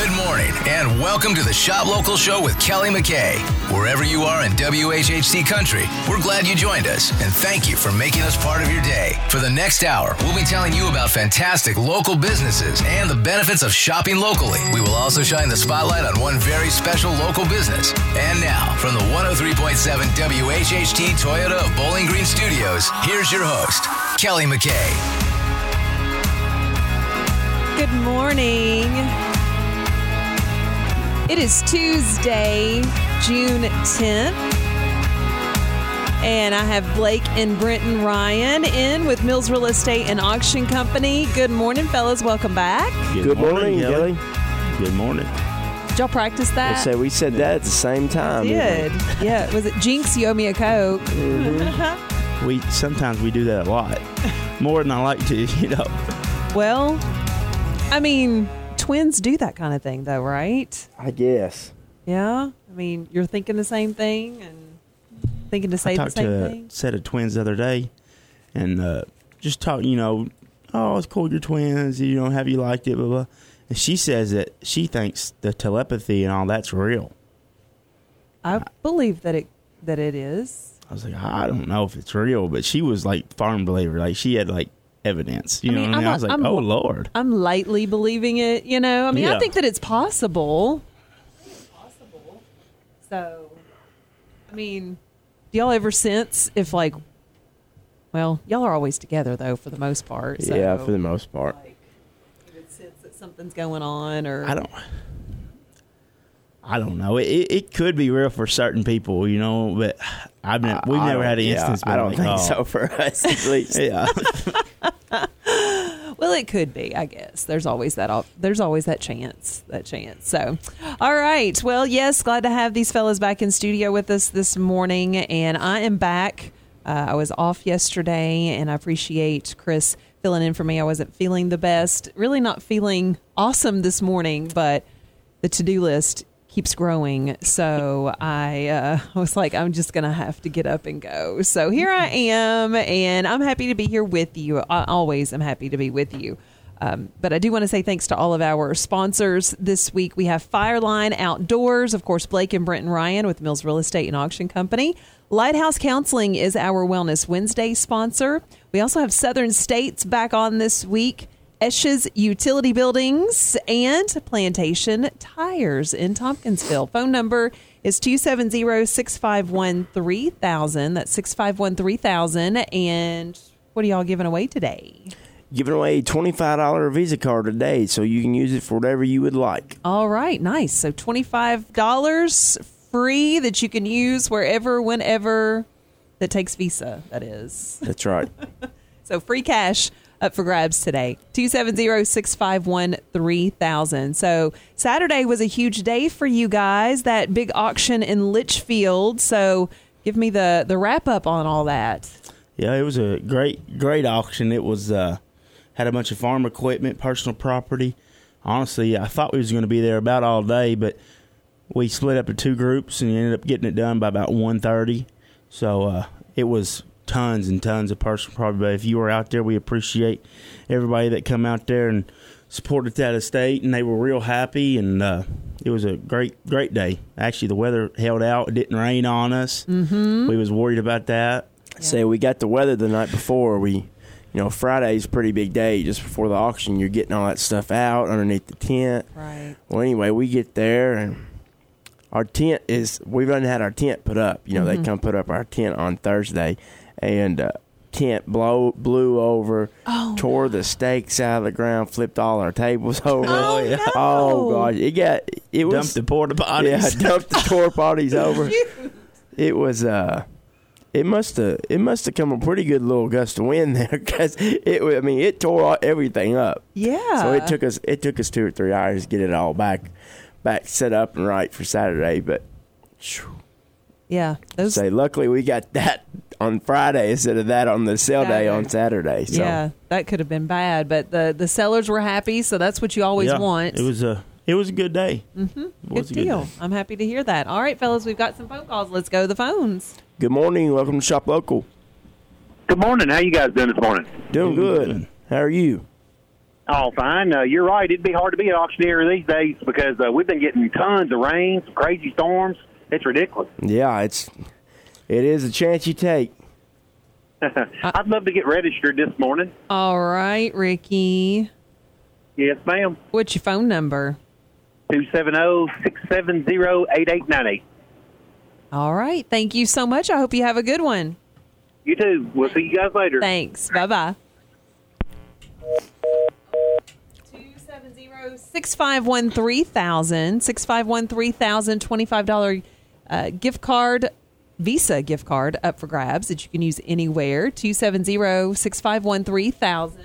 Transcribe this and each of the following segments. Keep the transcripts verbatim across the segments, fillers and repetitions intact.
Good morning, and welcome to the Shop Local Show with Kelly McKay. Wherever you are in W H H C country, we're glad you joined us, and thank you for making us part of your day. For the next hour, we'll be telling you about fantastic local businesses and the benefits of shopping locally. We will also shine the spotlight on one very special local business. And now, from the one oh three point seven W H H T Toyota of Bowling Green Studios, here's your host, Kelly McKay. Good morning. It is Tuesday, June tenth, and I have Blake and Brenton Ryan in with Mills Real Estate and Auction Company. Good morning, fellas. Welcome back. Good, Good morning, Kelly. Good morning. Did y'all practice that? So we said that at the same time. We did. Yeah. Was it Jinx, you owe me a Coke? Mm-hmm. we Sometimes we do that a lot. More than I like to, you know. Well, I mean, twins do that kind of thing, though, right? I guess. Yeah? I mean, you're thinking the same thing and thinking to say the same thing? I thing? talked to a set of twins the other day and uh, just talk, you know, oh, it's cool, you're twins, you know, have you liked it, blah, blah. And she says that she thinks the telepathy and all that's real. I, I believe that it that it is. I was like, I don't know if it's real, but she was like firm believer. Like she had like evidence. You I know mean, what I mean? I'm, I was like, I'm, oh, Lord. I'm lightly believing it, you know? I mean, yeah. I think that it's possible. I think it's possible. So, I mean, do y'all ever sense if, like, well, y'all are always together, though, for the most part. So, yeah, for the most part. Like, you would sense that something's going on, or... I don't... I don't know. It, it could be real for certain people, you know, but I've been, we've never had an yeah, instance. I don't like, think oh. so for us, at least. yeah. Well, it could be, I guess. There's always that. There's always that chance. That chance. So, all right. Well, yes, glad to have these fellas back in studio with us this morning, and I am back. Uh, I was off yesterday, and I appreciate Chris filling in for me. I wasn't feeling the best. Really, not feeling awesome this morning, but the to-do list keeps growing, so I uh, was like, I'm just gonna have to get up and go. So here I am, and I'm happy to be here with you. I always am happy to be with you. Um, but I do want to say thanks to all of our sponsors this week. We have Fireline Outdoors, of course, Blake and Brenton Ryan with Mills Real Estate and Auction Company. Lighthouse Counseling is our Wellness Wednesday sponsor. We also have Southern States back on this week. Esch's Utility Buildings, and Plantation Tires in Tompkinsville. Phone number is two seven zero, six five one, three thousand. That's six five one, three thousand. And what are y'all giving away today? Giving away a twenty-five dollars Visa card today, so you can use it for whatever you would like. All right, nice. So twenty-five dollars free that you can use wherever, whenever, that takes Visa, that is. That's right. So free cash up for grabs today. two seven zero, six five one, three thousand. So Saturday was a huge day for you guys, that big auction in Litchfield. So give me the, the wrap up on all that. Yeah, it was a great, great auction. It was, uh, had a bunch of farm equipment, personal property. Honestly, I thought we was going to be there about all day, but we split up into two groups and ended up getting it done by about one thirty. So uh, it was tons and tons of personal property. But if you were out there, we appreciate everybody that come out there and supported that estate, and they were real happy, and uh, it was a great, great day. Actually, the weather held out. It didn't rain on us. Mm-hmm. We was worried about that. Yeah. Say we got the weather the night before. We, you know, Friday's a pretty big day just before the auction. You're getting all that stuff out underneath the tent. Right. Well, anyway, we get there, and our tent is, we've already had our tent put up. You know, mm-hmm. they come put up our tent on Thursday. And uh, tent blow, blew over, oh, tore no. the stakes out of the ground, flipped all our tables over. Oh, no. Oh gosh, it got it was dumped the porta potties. Yeah, dumped the porta potties over. It was uh, it must have it must have come a pretty good little gust of wind there, because it I mean it tore everything up. Yeah. So it took us it took us two or three hours to get it all back back set up and right for Saturday, but. Whew. Yeah. Those. Say, luckily we got that on Friday instead of that on the sale Saturday. day on Saturday. So. Yeah, that could have been bad, but the, the sellers were happy, so that's what you always yeah, want. It was a it was a good day. Mm-hmm. Good deal. Good I'm happy to hear that. All right, fellas, we've got some phone calls. Let's go to the phones. Good morning. Welcome to Shop Local. Good morning. How you guys doing this morning? Doing good. How are you? Oh, fine. Uh, you're right. It'd be hard to be an auctioneer these days because uh, we've been getting tons of rain, some crazy storms. It's ridiculous. Yeah, it's it is a chance you take. I'd love to get registered this morning. All right, Ricky. Yes, ma'am. What's your phone number? two seven zero, six seven zero, eight eight nine eight. All right. Thank you so much. I hope you have a good one. You too. We'll see you guys later. Thanks. Bye-bye. two seven zero, six five one, three thousand. six five one, three thousand. twenty-five dollars uh, gift card, Visa gift card up for grabs that you can use anywhere. two seven zero, six five one, three thousand.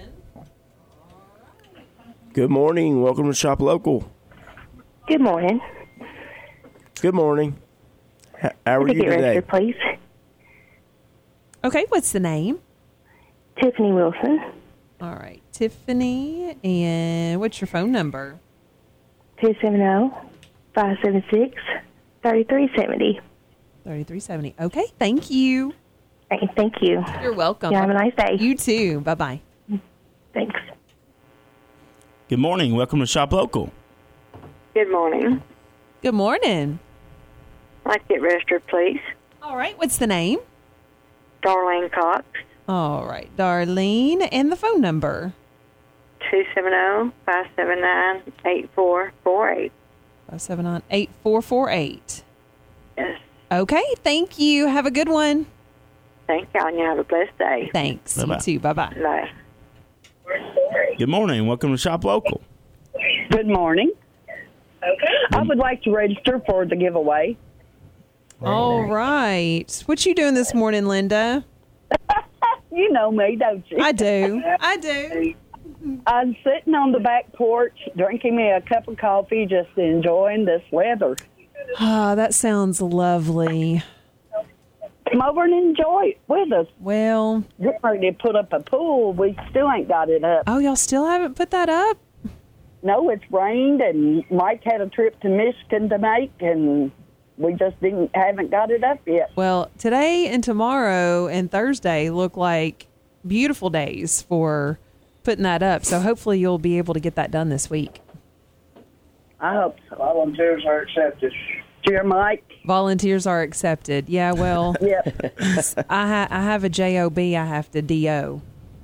Good morning. Welcome to Shop Local. Good morning. Good morning. H- How are Could you I get today? registered, please? Okay, what's the name? Tiffany Wilson, All right, Tiffany. And what's your phone number? two seven zero, five seven six, three three seven zero. thirty-three seventy. Okay, thank you. Hey, thank you. You're welcome. You have a nice day. You too. Bye-bye. Thanks. Good morning. Welcome to Shop Local. Good morning. Good morning. I'd like to get registered, please. All right, what's the name? Darlene Cox, All right, Darlene. And the phone number? two seven zero, five seven nine, eight four four eight. five seven nine, eight four four eight. Yes. Okay, thank you. Have a good one. Thank y'all, and you have a blessed day. Thanks. Bye-bye. You too. Bye-bye. Bye. Good morning. Welcome to Shop Local. Good morning. Okay. I would like to register for the giveaway. All right. What you doing this morning, Linda? You know me, don't you? I do. I do. I'm sitting on the back porch, drinking me a cup of coffee, just enjoying this weather. Ah, that sounds lovely. Come over and enjoy it with us. Well, We're ready to put up a pool. We still ain't got it up. oh, y'all still haven't put that up? No, it's rained, and Mike had a trip to Michigan to make, and we just didn't haven't got it up yet. Well, today and tomorrow and Thursday look like beautiful days for putting that up. So hopefully you'll be able to get that done this week. I hope so. Volunteers are accepted. Dear Mike. Volunteers are accepted. Yeah, well, Yep. I, ha- I have a J O B I have to D O.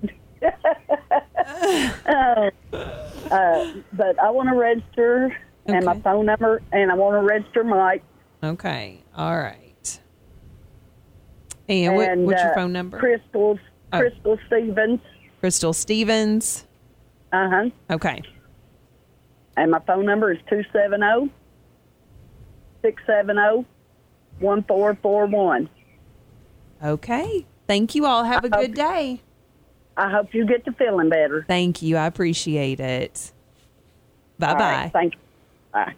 uh, uh, but I want to register, and my Okay. phone number, and I want to register Mike. Okay. All right. And, what, and, what's your uh, phone number? Crystal, Oh. Crystal Stevens. Crystal Stevens. Uh huh. Okay. And my phone number is two seven zero, six seven zero, one four four one. Okay. Thank you all. Have a good day. I hope you get to feeling better. Thank you. I appreciate it. Bye All bye. right, thank you. Bye.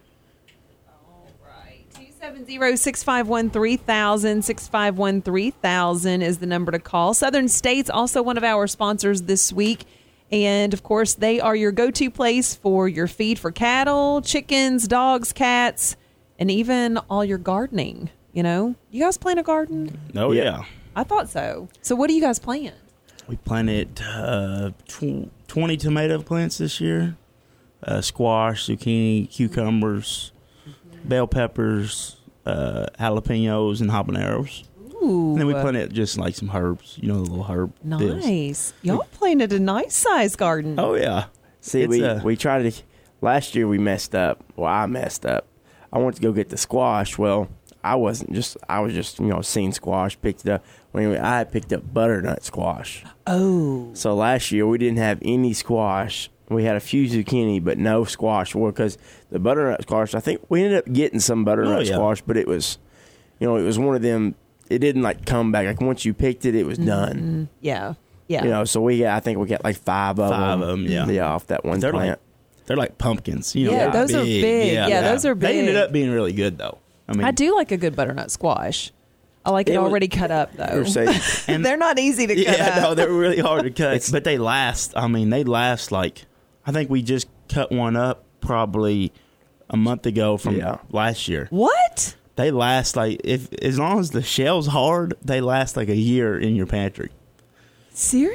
two seven zero, six five one, three thousand. six five one, three thousand is the number to call. Southern States, also one of our sponsors this week. And, of course, they are your go-to place for your feed for cattle, chickens, dogs, cats, and even all your gardening. You know? You guys plant a garden? Oh, Yeah. yeah. I thought so. So what do you guys plant? We planted uh, tw- twenty tomato plants this year, uh, squash, zucchini, cucumbers, bell peppers, uh, jalapenos, and habaneros. Ooh. And then we planted just like some herbs, you know, the little herb deals. Nice. Y'all planted a nice size garden. Oh, yeah. See, It's, we uh, we tried to. Last year we messed up. Well, I messed up. I wanted to go get the squash. Well, I wasn't just. I was just you know seeing squash, picked it up. Well, anyway, I had picked up butternut squash. Oh. So last year we didn't have any squash. We had a few zucchini, but no squash. Well, because the butternut squash, I think we ended up getting some butternut Oh, yeah. squash, but it was, you know, it was one of them. It didn't like come back. Like once you picked it, it was done. Yeah. Yeah. You know, so we got. I think we got like five of Five them. of 'em, yeah. Yeah, off that one They're plant. like they're like pumpkins. You know, Yeah, they're those are big. Yeah, those are They ended big. up being really good, though. I mean, I do like a good butternut squash. I like it, It was- already cut up, though. Or say, and- They're not easy to cut Yeah, up. no, they're really hard to cut. It's- but they last. I mean, they last like I think we just cut one up probably a month ago from Yeah. last year. What? They last like if as long as the shell's hard, they last like a year in your pantry. Seriously? I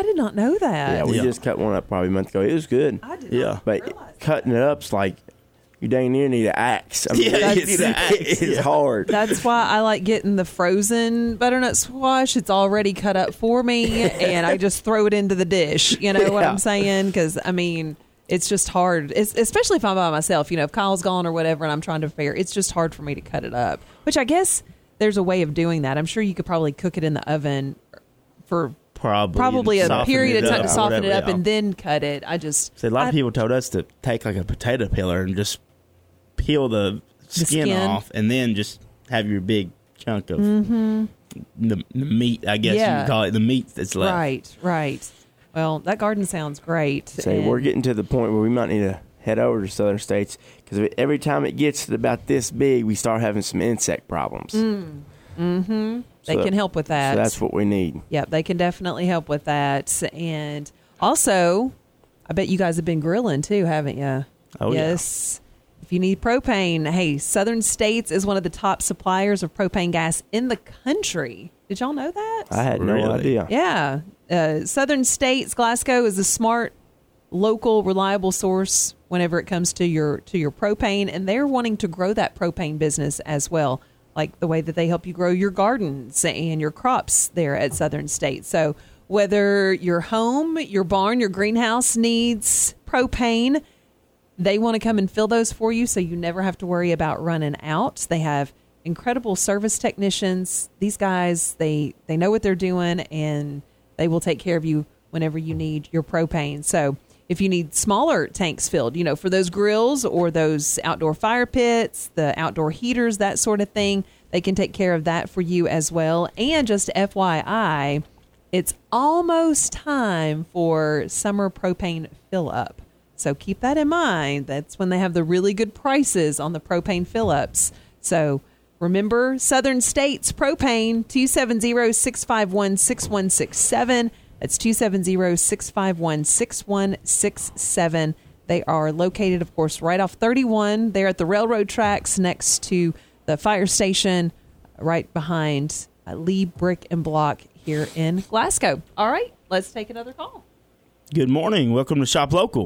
I did not know that. Yeah, we Yeah. just cut one up probably a month ago. It was good. I did Yeah. not But realize cutting it up's like you dang near need an axe. I mean, Yeah, it's, you need an axe, it's yeah. hard. That's why I like getting the frozen butternut squash. It's already cut up for me, and I just throw it into the dish. You know what Yeah. I'm saying? Because, I mean, it's just hard, it's, especially if I'm by myself. You know, if Kyle's gone or whatever and I'm trying to prepare, it's just hard for me to cut it up, which I guess there's a way of doing that. I'm sure you could probably cook it in the oven for Probably. probably a Soften period it of time up to or soften whatever, it up yeah. and then cut it. I just... So a lot I- of people told us to take like a potato peeler and just peel the skin, skin. off and then just have your big chunk of the, the meat, I guess you Yeah. would call it, the meat that's left. Right, right. Well, that garden sounds great. Say and- we're getting to the point where we might need to head over to Southern States because every time it gets to about this big, we start having some insect problems. Mm. Mm-hmm. They So- can help with that. So that's what we need. Yep, they can definitely help with that. And also, I bet you guys have been grilling too, haven't you? Oh, yeah. yes. If you need propane, hey, Southern States is one of the top suppliers of propane gas in the country. Did y'all know that? I had no Really? idea. Yeah. Uh, Southern States, Glasgow is a smart, local, reliable source whenever it comes to your to your propane, and they're wanting to grow that propane business as well, like the way that they help you grow your gardens and your crops there at Southern States. So whether your home, your barn, your greenhouse needs propane, they want to come and fill those for you so you never have to worry about running out. They have incredible service technicians. These guys, they they know what they're doing, and they will take care of you whenever you need your propane. So if you need smaller tanks filled, you know, for those grills or those outdoor fire pits, the outdoor heaters, that sort of thing, they can take care of that for you as well. And just F Y I, it's almost time for summer propane fill up. So keep that in mind. That's when they have the really good prices on the propane fill ups. So remember, Southern States Propane, two seven zero, six five one, six one six seven. That's two seven zero, six five one, six one six seven. They are located, of course, right off thirty-one. They're at the railroad tracks next to the fire station, right behind uh, Lee Brick and Block here in Glasgow. All right, let's take another call. Good morning. Welcome to Shop Local.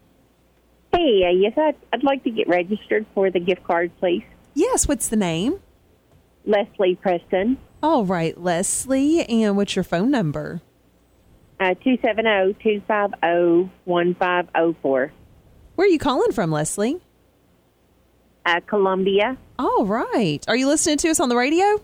Hey, uh, yes, I'd, I'd like to get registered for the gift card, please. Yes, what's the name? Leslie Preston, All right, Leslie, and what's your phone number? uh, two seven zero, two five zero, one five zero four. Where are you calling from, Leslie? Uh, Columbia, All right. Are you listening to us on the radio?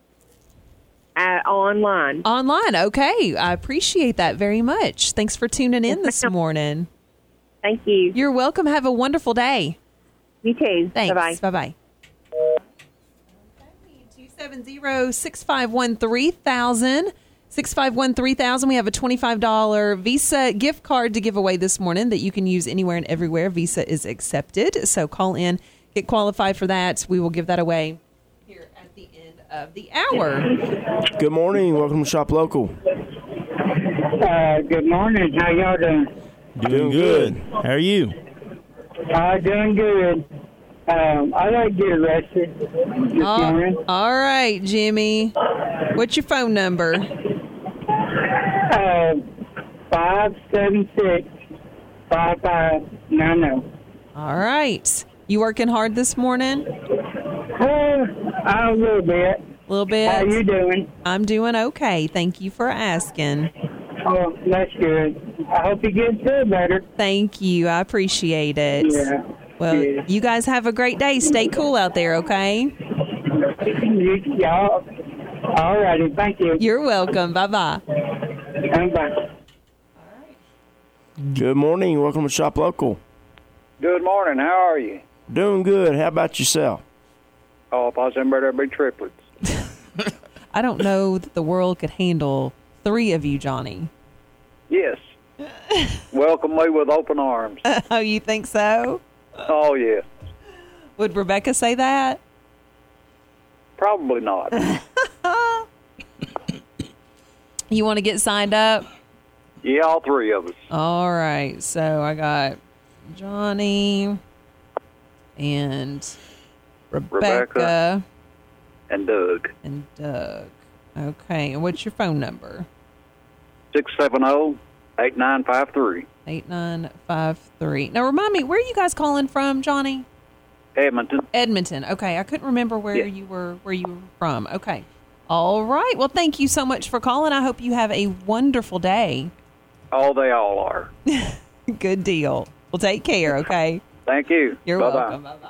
uh, online. Online. Okay. I appreciate that very much. Thanks for tuning in this morning. Thank you. You're welcome. Have a wonderful day. You too. Thanks. Bye-bye. Bye-bye. two seven zero, six five one, three thousand. six five one, three thousand. We have a twenty-five dollars Visa gift card to give away this morning that you can use anywhere and everywhere. Visa is accepted. So call in, get qualified for that. We will give that away here at the end of the hour. Good morning. Welcome to Shop Local. Uh, good morning. How y'all doing? Doing good. How are you? Uh, doing good. Um, I like to get arrested this All, morning. all right, Jimmy. What's your phone number? Uh, five seven six five five nine zero. All right. You working hard this morning? Uh, a little bit. A little bit. How you doing? I'm doing okay. Thank you for asking. Oh, that's good. I hope you get feel better. Thank you. I appreciate it. Yeah. Well, Yeah. you guys have a great day. Stay cool out there, okay? You, y'all. All righty. Thank you. You're welcome. Bye-bye. And bye. Good morning. Welcome to Shop Local. Good morning. How are you? Doing good. How about yourself? Oh, if I was in better, big triplets. I don't know that the world could handle three of you, Johnny. Yes. Welcome me with open arms. Oh, you think so? Oh, yeah. Would Rebecca say that? Probably not. You want to get signed up? Yeah, all three of us. All right. So I got Johnny and Rebecca, Rebecca. And Doug. and Doug. Okay. And what's your phone number? six seven zero, eight nine five three. eight nine five three. Now, remind me, where are you guys calling from, Johnny? Edmonton. Edmonton. Okay, I couldn't remember where Yeah. you were where you were from. Okay. All right. Well, thank you so much for calling. I hope you have a wonderful day. Oh, they all are. Good deal. Well, take care, okay? Thank you. You're Bye-bye. welcome. Bye-bye.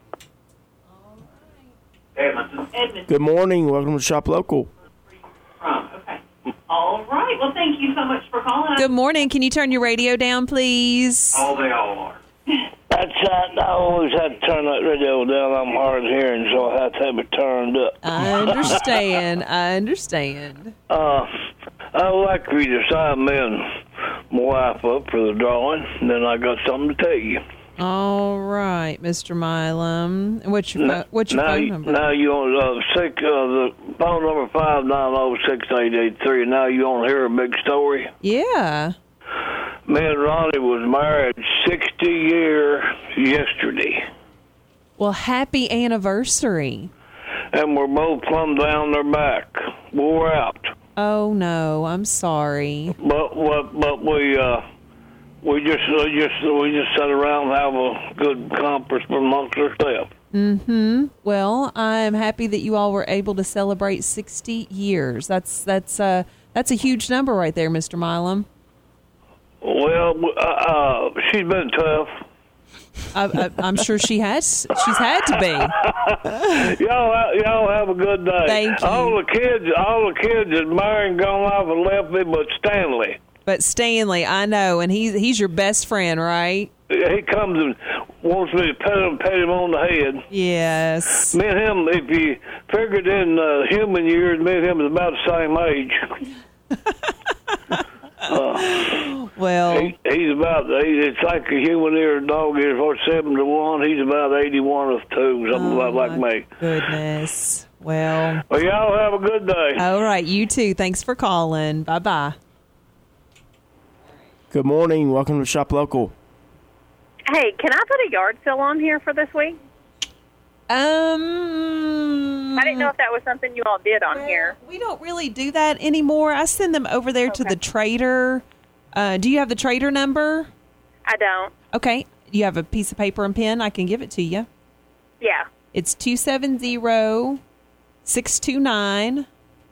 Edmonton. Edmonton. Good morning. Welcome to Shop Local. Okay. All right. Well, thank you so much for calling. Good morning. Can you turn your radio down, please? Oh, they all are. That's right. I always have to turn that radio down. I'm hard of hearing, so I have to have it turned up. I understand. I understand. Uh, I'd like for you to sign me and my wife up for the drawing, and then I got something to tell you. All right, Mister Milam. What's your Now- pho- what's your now, phone you- number? Now you on uh, six, uh, the phone number five nine zero six eight eight three. Now you want to hear a big story? Yeah. Me and Ronnie was married sixty years yesterday, Well, happy anniversary. and we're both plumb down their back, wore out. Oh no, I'm sorry. But but but we uh we just we just we just sat around and have a good conference amongst ourselves. Mm-hmm. Well, I'm happy that you all were able to celebrate sixty years. That's that's uh that's a huge number right there, Mister Milam. Well, uh, uh she's been tough. I, I, I'm sure she has. She's had to be. y'all ha- y'all have a good day. Thank you. All the kids all the kids is married and gone off and left me, but Stanley. But Stanley, I know, and he's he's your best friend, right? He comes and wants me to pat him, pat him on the head. Yes. Me and him, if you figured in uh, human years, me and him is about the same age. uh, well, he, he's about, he, it's like a human-eared dog is for seven to one. He's about eighty-one of two, something oh, about like me. Goodness. Well. Well, y'all have a good day. All right, you too. Thanks for calling. Bye-bye. Good morning. Welcome to Shop Local. Hey, can I put a yard sale on here for this week? Um, I didn't know if that was something you all did on well, here. We don't really do that anymore. I send them over there Okay. to the trader. Uh, do you have the trader number? I don't. Okay. You have a piece of paper and pen? I can give it to you. Yeah. It's two seven zero, six two nine,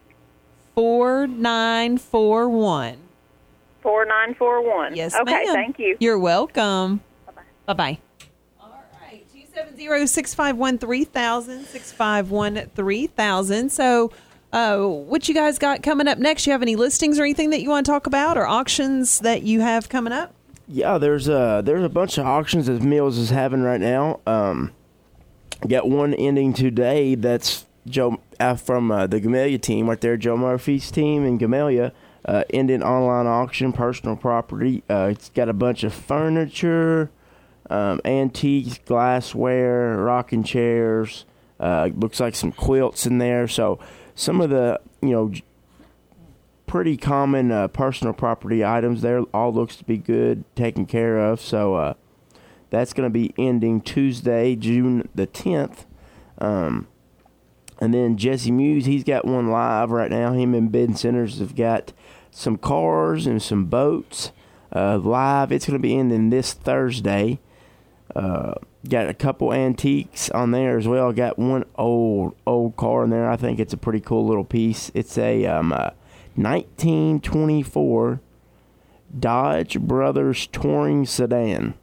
four nine four one. four nine four one. Yes, Okay, ma'am. thank you. You're welcome. Bye-bye. Bye-bye. All right. two seven zero, six five one, three thousand, six five one, three thousand. So uh, what you guys got coming up next? You have any listings or anything that you want to talk about or auctions that you have coming up? Yeah, there's a there's a bunch of auctions that Mills is having right now. Um, got one ending today. That's Joe uh, from uh, the Gamelia team right there. Joe Murphy's team in Gamelia. Uh, ending online auction, personal property. Uh, it's got a bunch of furniture, um, antiques, glassware, rocking chairs. Uh, looks like some quilts in there. So some of the you know pretty common uh, personal property items there all looks to be good, taken care of. So uh, that's going to be ending Tuesday, June the tenth. Um, and then Jesse Muse, he's got one live right now. Him and Ben Centers have got some cars and some boats uh, live. It's going to be ending this Thursday. Uh, got a couple antiques on there as well. Got one old, old car in there. I think it's a pretty cool little piece. It's a um, uh, nineteen twenty-four Dodge Brothers Touring Sedan.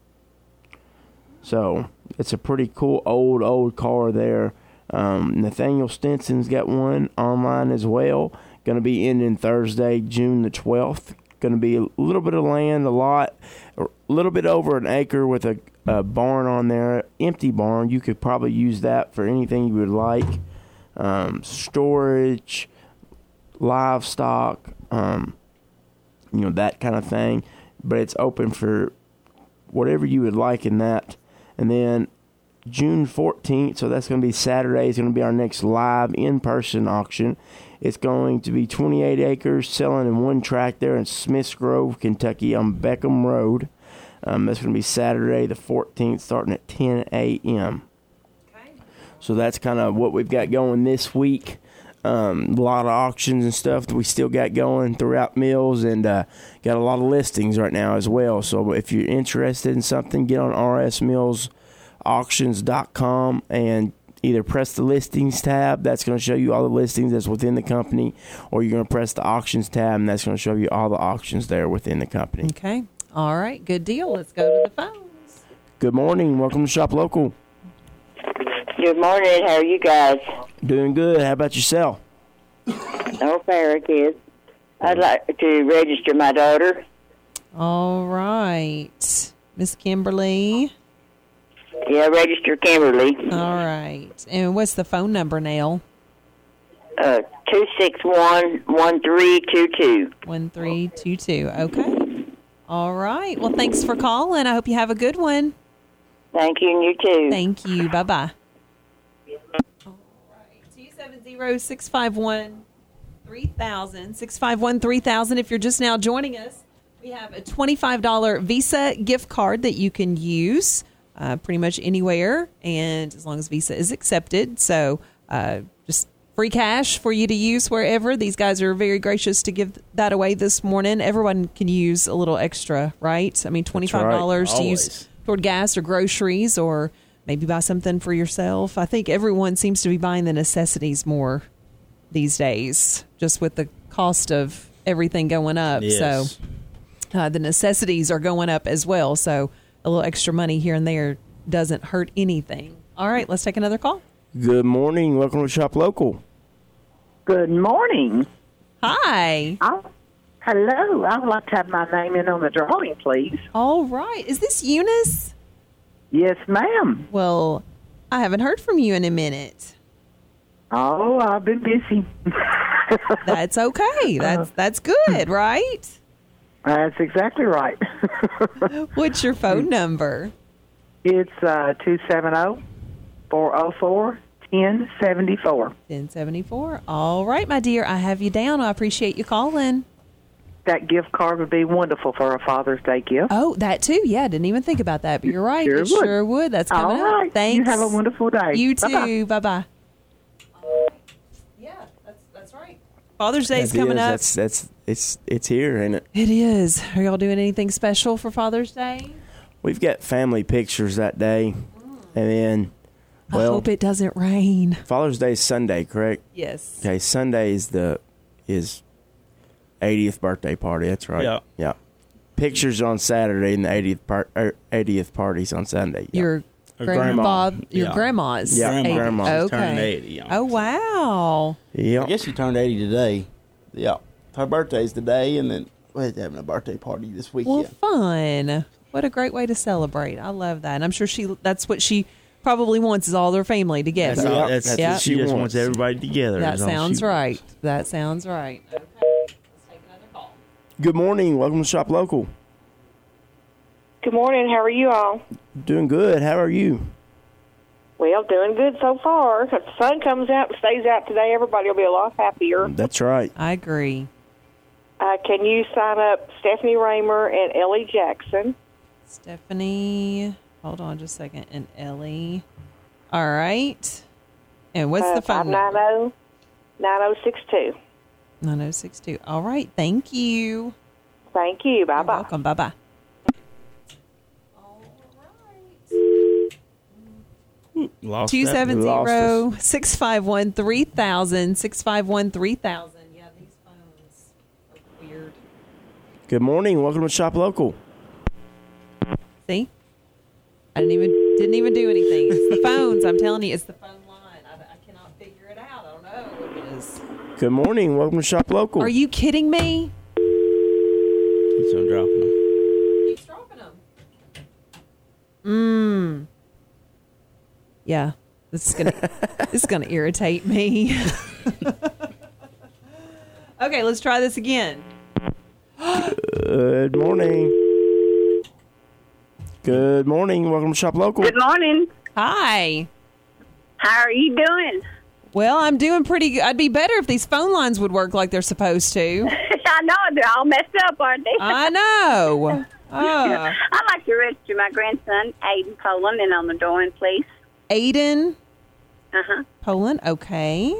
So it's a pretty cool old, old car there. Um, Nathaniel Stinson's got one online as well. Going to be ending Thursday, June the twelfth. Going to be a little bit of land, a lot, a little bit over an acre with a, a barn on there, empty barn. You could probably use that for anything you would like. Um, storage, livestock, um, you know, that kind of thing. But it's open for whatever you would like in that. And then June fourteenth, so that's going to be Saturday, is going to be our next live in-person auction. It's going to be twenty-eight acres, selling in one tract there in Smiths Grove, Kentucky on Beckham Road. Um, that's going to be Saturday the fourteenth, starting at ten a.m. Okay. So that's kind of what we've got going this week. Um, a lot of auctions and stuff that we still got going throughout Mills, and uh, got a lot of listings right now as well. So if you're interested in something, get on r s mills auctions dot com and either press the listings tab. That's going to show you all the listings that's within the company, or you're going to press the auctions tab, and that's going to show you all the auctions there within the company. Okay. All right. Good deal. Let's go to the phones. Good morning. Welcome to Shop Local. Good morning. How are you guys? Doing good. How about yourself? No fair, kids. I'd like to register my daughter. All right. Miss Kimberly. Yeah, register Kimberly. All right. And what's the phone number, Nell? Uh, two six one, one three two two. one three two two. Okay. All right. Well, thanks for calling. I hope you have a good one. Thank you, and you too. Thank you. Bye-bye. All right. two seven zero, six five one, three thousand. six five one, three thousand. If you're just now joining us, we have a twenty-five dollars Visa gift card that you can use uh, pretty much anywhere, and as long as Visa is accepted. So uh, just free cash for you to use wherever. These guys are very gracious to give that away this morning. Everyone can use a little extra, right? I mean, twenty-five dollars right. to use toward gas or groceries, or maybe buy something for yourself. I think everyone seems to be buying the necessities more these days, just with the cost of everything going up. Yes. So uh, the necessities are going up as well. So a little extra money here and there doesn't hurt anything. All right, let's take another call. Good morning. Welcome to Shop Local. Good morning. Hi. Oh, hello. I would like to have my name in on the drawing, please. All right. Is this Eunice? Yes, ma'am. Well, I haven't heard from you in a minute. Oh, I've been busy. That's okay. That's that's good, right? That's exactly right. What's your phone number? It's uh, two seven zero, four zero four, one zero seven four. ten seventy-four. All right, my dear. I have you down. I appreciate you calling. That gift card would be wonderful for a Father's Day gift. Oh, that too. Yeah, I didn't even think about that, but you're right. Sure it would. sure would. That's coming All right. up. Thanks. You have a wonderful day. You Bye-bye. too. Bye-bye. Yeah, that's that's right. Father's Day is That coming is. up. That's that's it's it's here, ain't it? It is. Are y'all doing anything special for Father's Day? We've got family pictures that day, and then well, I hope it doesn't rain. Father's Day is Sunday, correct? Yes. Okay, Sunday is the is eightieth birthday party. That's right. Yeah. Yeah. Pictures on Saturday, and the eightieth part er, eightieth parties on Sunday. Yeah. Your Her grandpa, grandma. your Yeah. grandma's. Yeah, eighty. grandma's Okay. turning eighty, yeah. Oh wow. Yeah. I guess she turned eighty today. Yeah. Her birthday's today, and then we're having a birthday party this weekend. Well, fun. What a great way to celebrate. I love that. And I'm sure she that's what she probably wants is all their family together. That's, all, Yeah, that's, that's Yeah. what she, she just wants. wants everybody together. That is all sounds she right. wants. That sounds right. Okay. Let's take another call. Good morning. Welcome to Shop Local. Good morning. How are you all? Doing good. How are you? Well, doing good so far. If the sun comes out and stays out today, everybody will be a lot happier. That's right. I agree. Uh, can you sign up Stephanie Raymer and Ellie Jackson? Stephanie, hold on just a second. And Ellie. All right. And what's uh, the phone five nine number? zero, nine zero six two. nine oh six two. All right. Thank you. Thank you. You're Bye-bye. welcome. Bye-bye. Lost two that. seven lost zero, six five one, three thousand. six five one, three thousand. Yeah, these phones are weird. Good morning. Welcome to Shop Local. See? I didn't even didn't even do anything. It's the phones. I'm telling you, it's the phone line. I, I cannot figure it out. I don't know what it is. Good morning. Welcome to Shop Local. Are you kidding me? Keeps on dropping them. Keeps dropping them. Mmm. Yeah, this is gonna this is gonna irritate me. Okay, let's try this again. Good morning. Good morning. Welcome to Shop Local. Good morning. Hi. How are you doing? Well, I'm doing pretty good. I'd be better if these phone lines would work like they're supposed to. I know they're all messed up, aren't they? I know. Oh. I'd like to register my grandson, Aiden Poland, and on the drawing, please. Aiden. Uh-huh. Poland, okay.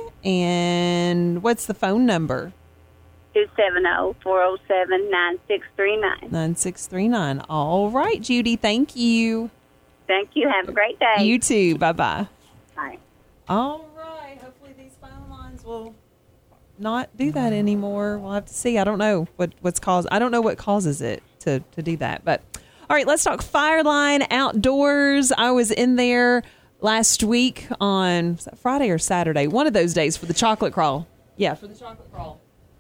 And what's the phone number? two seven zero, four zero seven, nine six three nine. nine six three nine. All right, Judy, thank you. Thank you. Have a great day. You too. Bye-bye. Bye. All right. Hopefully these phone lines will not do that anymore. We'll have to see. I don't know what, what's caused. I don't know what causes it to, to do that. But all right, let's talk Fireline Outdoors. I was in there last week on was that Friday or Saturday, one of those days for the chocolate crawl. Yeah, for the chocolate crawl.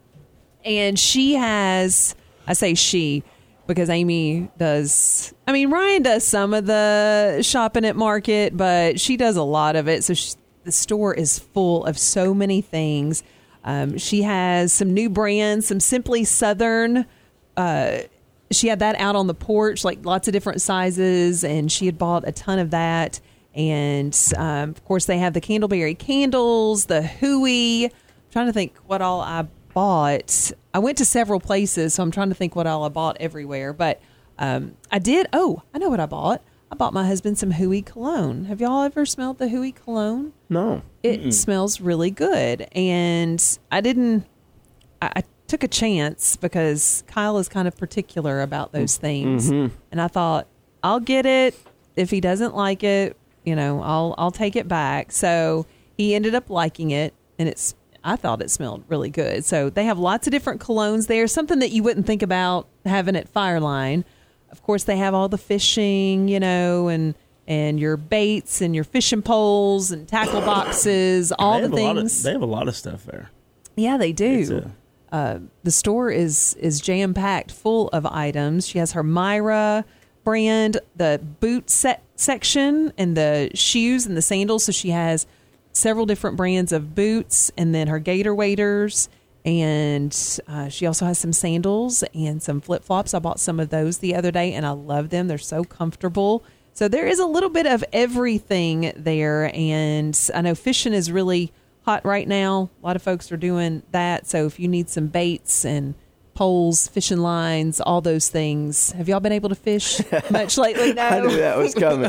And she has, I say she, because Amy does, I mean, Ryan does some of the shopping at Market, but she does a lot of it. So she, the store is full of so many things. Um, she has some new brands, some Simply Southern. Uh, she had that out on the porch, like lots of different sizes, and she had bought a ton of that. And, um, of course, they have the Candleberry candles, the Hooey. I'm trying to think what all I bought. I went to several places, so I'm trying to think what all I bought everywhere. But um, I did. Oh, I know what I bought. I bought my husband some Hooey cologne. Have y'all ever smelled the Hooey cologne? No. It Mm-mm. smells really good. And I didn't, I, I took a chance because Kyle is kind of particular about those things. Mhm. And I thought, I'll get it. If he doesn't like it, you know, I'll I'll take it back. So he ended up liking it, and it's I thought it smelled really good. So they have lots of different colognes there, something that you wouldn't think about having at Fireline. Of course, they have all the fishing, you know, and and your baits and your fishing poles and tackle boxes, all They the have a lot of- things. they have a lot of stuff there. Yeah, they It's do. a- Uh, the store is is jam packed full of items. She has her Myra brand, the boot set section, and the shoes and the sandals. So she has several different brands of boots, and then her gator waders, and uh, she also has some sandals and some flip flops. I bought some of those the other day, and I love them. They're so comfortable. So there is a little bit of everything there, and I know fishing is really hot right now. A lot of folks are doing that. So if you need some baits and poles, fishing lines, all those things. Have y'all been able to fish much lately? No. I knew that was coming.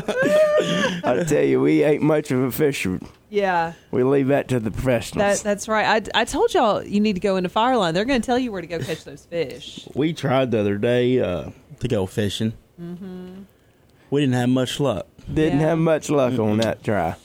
I tell you, we ain't much of a fisher. Yeah. We leave that to the That, professionals. that's right. I, I told y'all you need to go into Fireline. They're going to tell you where to go catch those fish. We tried the other day uh, to go fishing. Mm-hmm. We didn't have much luck. Didn't Yeah. have much luck on that try.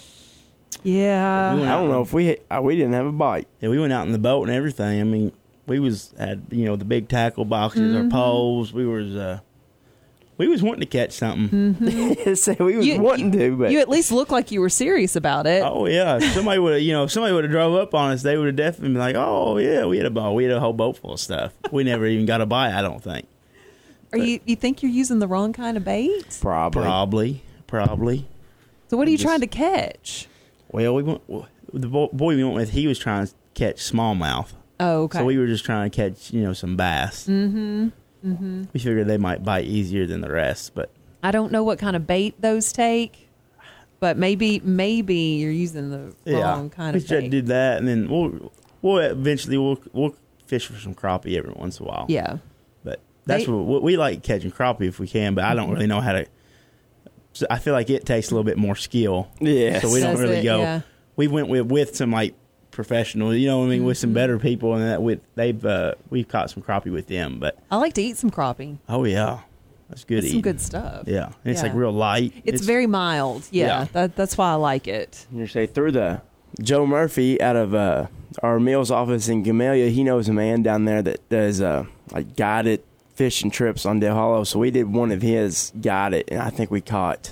Yeah. We went I out don't know and- if we uh, we didn't have a bite. Yeah, we went out in the boat and everything. I mean, we was had you know the big tackle boxes, Mhm. our poles. We was uh, we was wanting to catch something. Mm-hmm. So we was You- wanting to, but You at least look like you were serious about it. Oh yeah, if somebody would have you know if somebody would have drove up on us, they would have definitely been like, oh yeah, we had a ball, we had a whole boat full of stuff. We never even got a bite. I don't think. Are you you think you're using the wrong kind of bait? probably. Probably, probably. So what are you Just- trying to catch? Well, we went the bo- boy we went with. He was trying to catch smallmouth. Oh, okay. So we were just trying to catch, you know, some bass. Mm-hmm. Mm-hmm. We figured they might bite easier than the rest, but I don't know what kind of bait those take, but maybe maybe you're using the yeah, wrong kind we of just bait. did that, and then we'll we'll eventually we'll we'll fish for some crappie every once in a while. Yeah. But that's They- what we like, catching crappie if we can. But I don't really know how to. So I feel like it takes a little bit more skill. Yes. So we don't Does really it? go. Yeah. We went with with some like professional, you know what I mean, with Mm-hmm. some better people, and that with they've uh, we've caught some crappie with them. But I like to eat some crappie. oh yeah, that's good. That's some eating. good stuff. Yeah, and it's like Yeah. real light. It's, very mild. Yeah, Yeah. That, that's why I like it. You say through the Joe Murphy out of uh, our Mills office in Gamelia. He knows a man down there that does uh, like guided fishing trips on Del Hollow. So we did one of his guided, and I think we caught.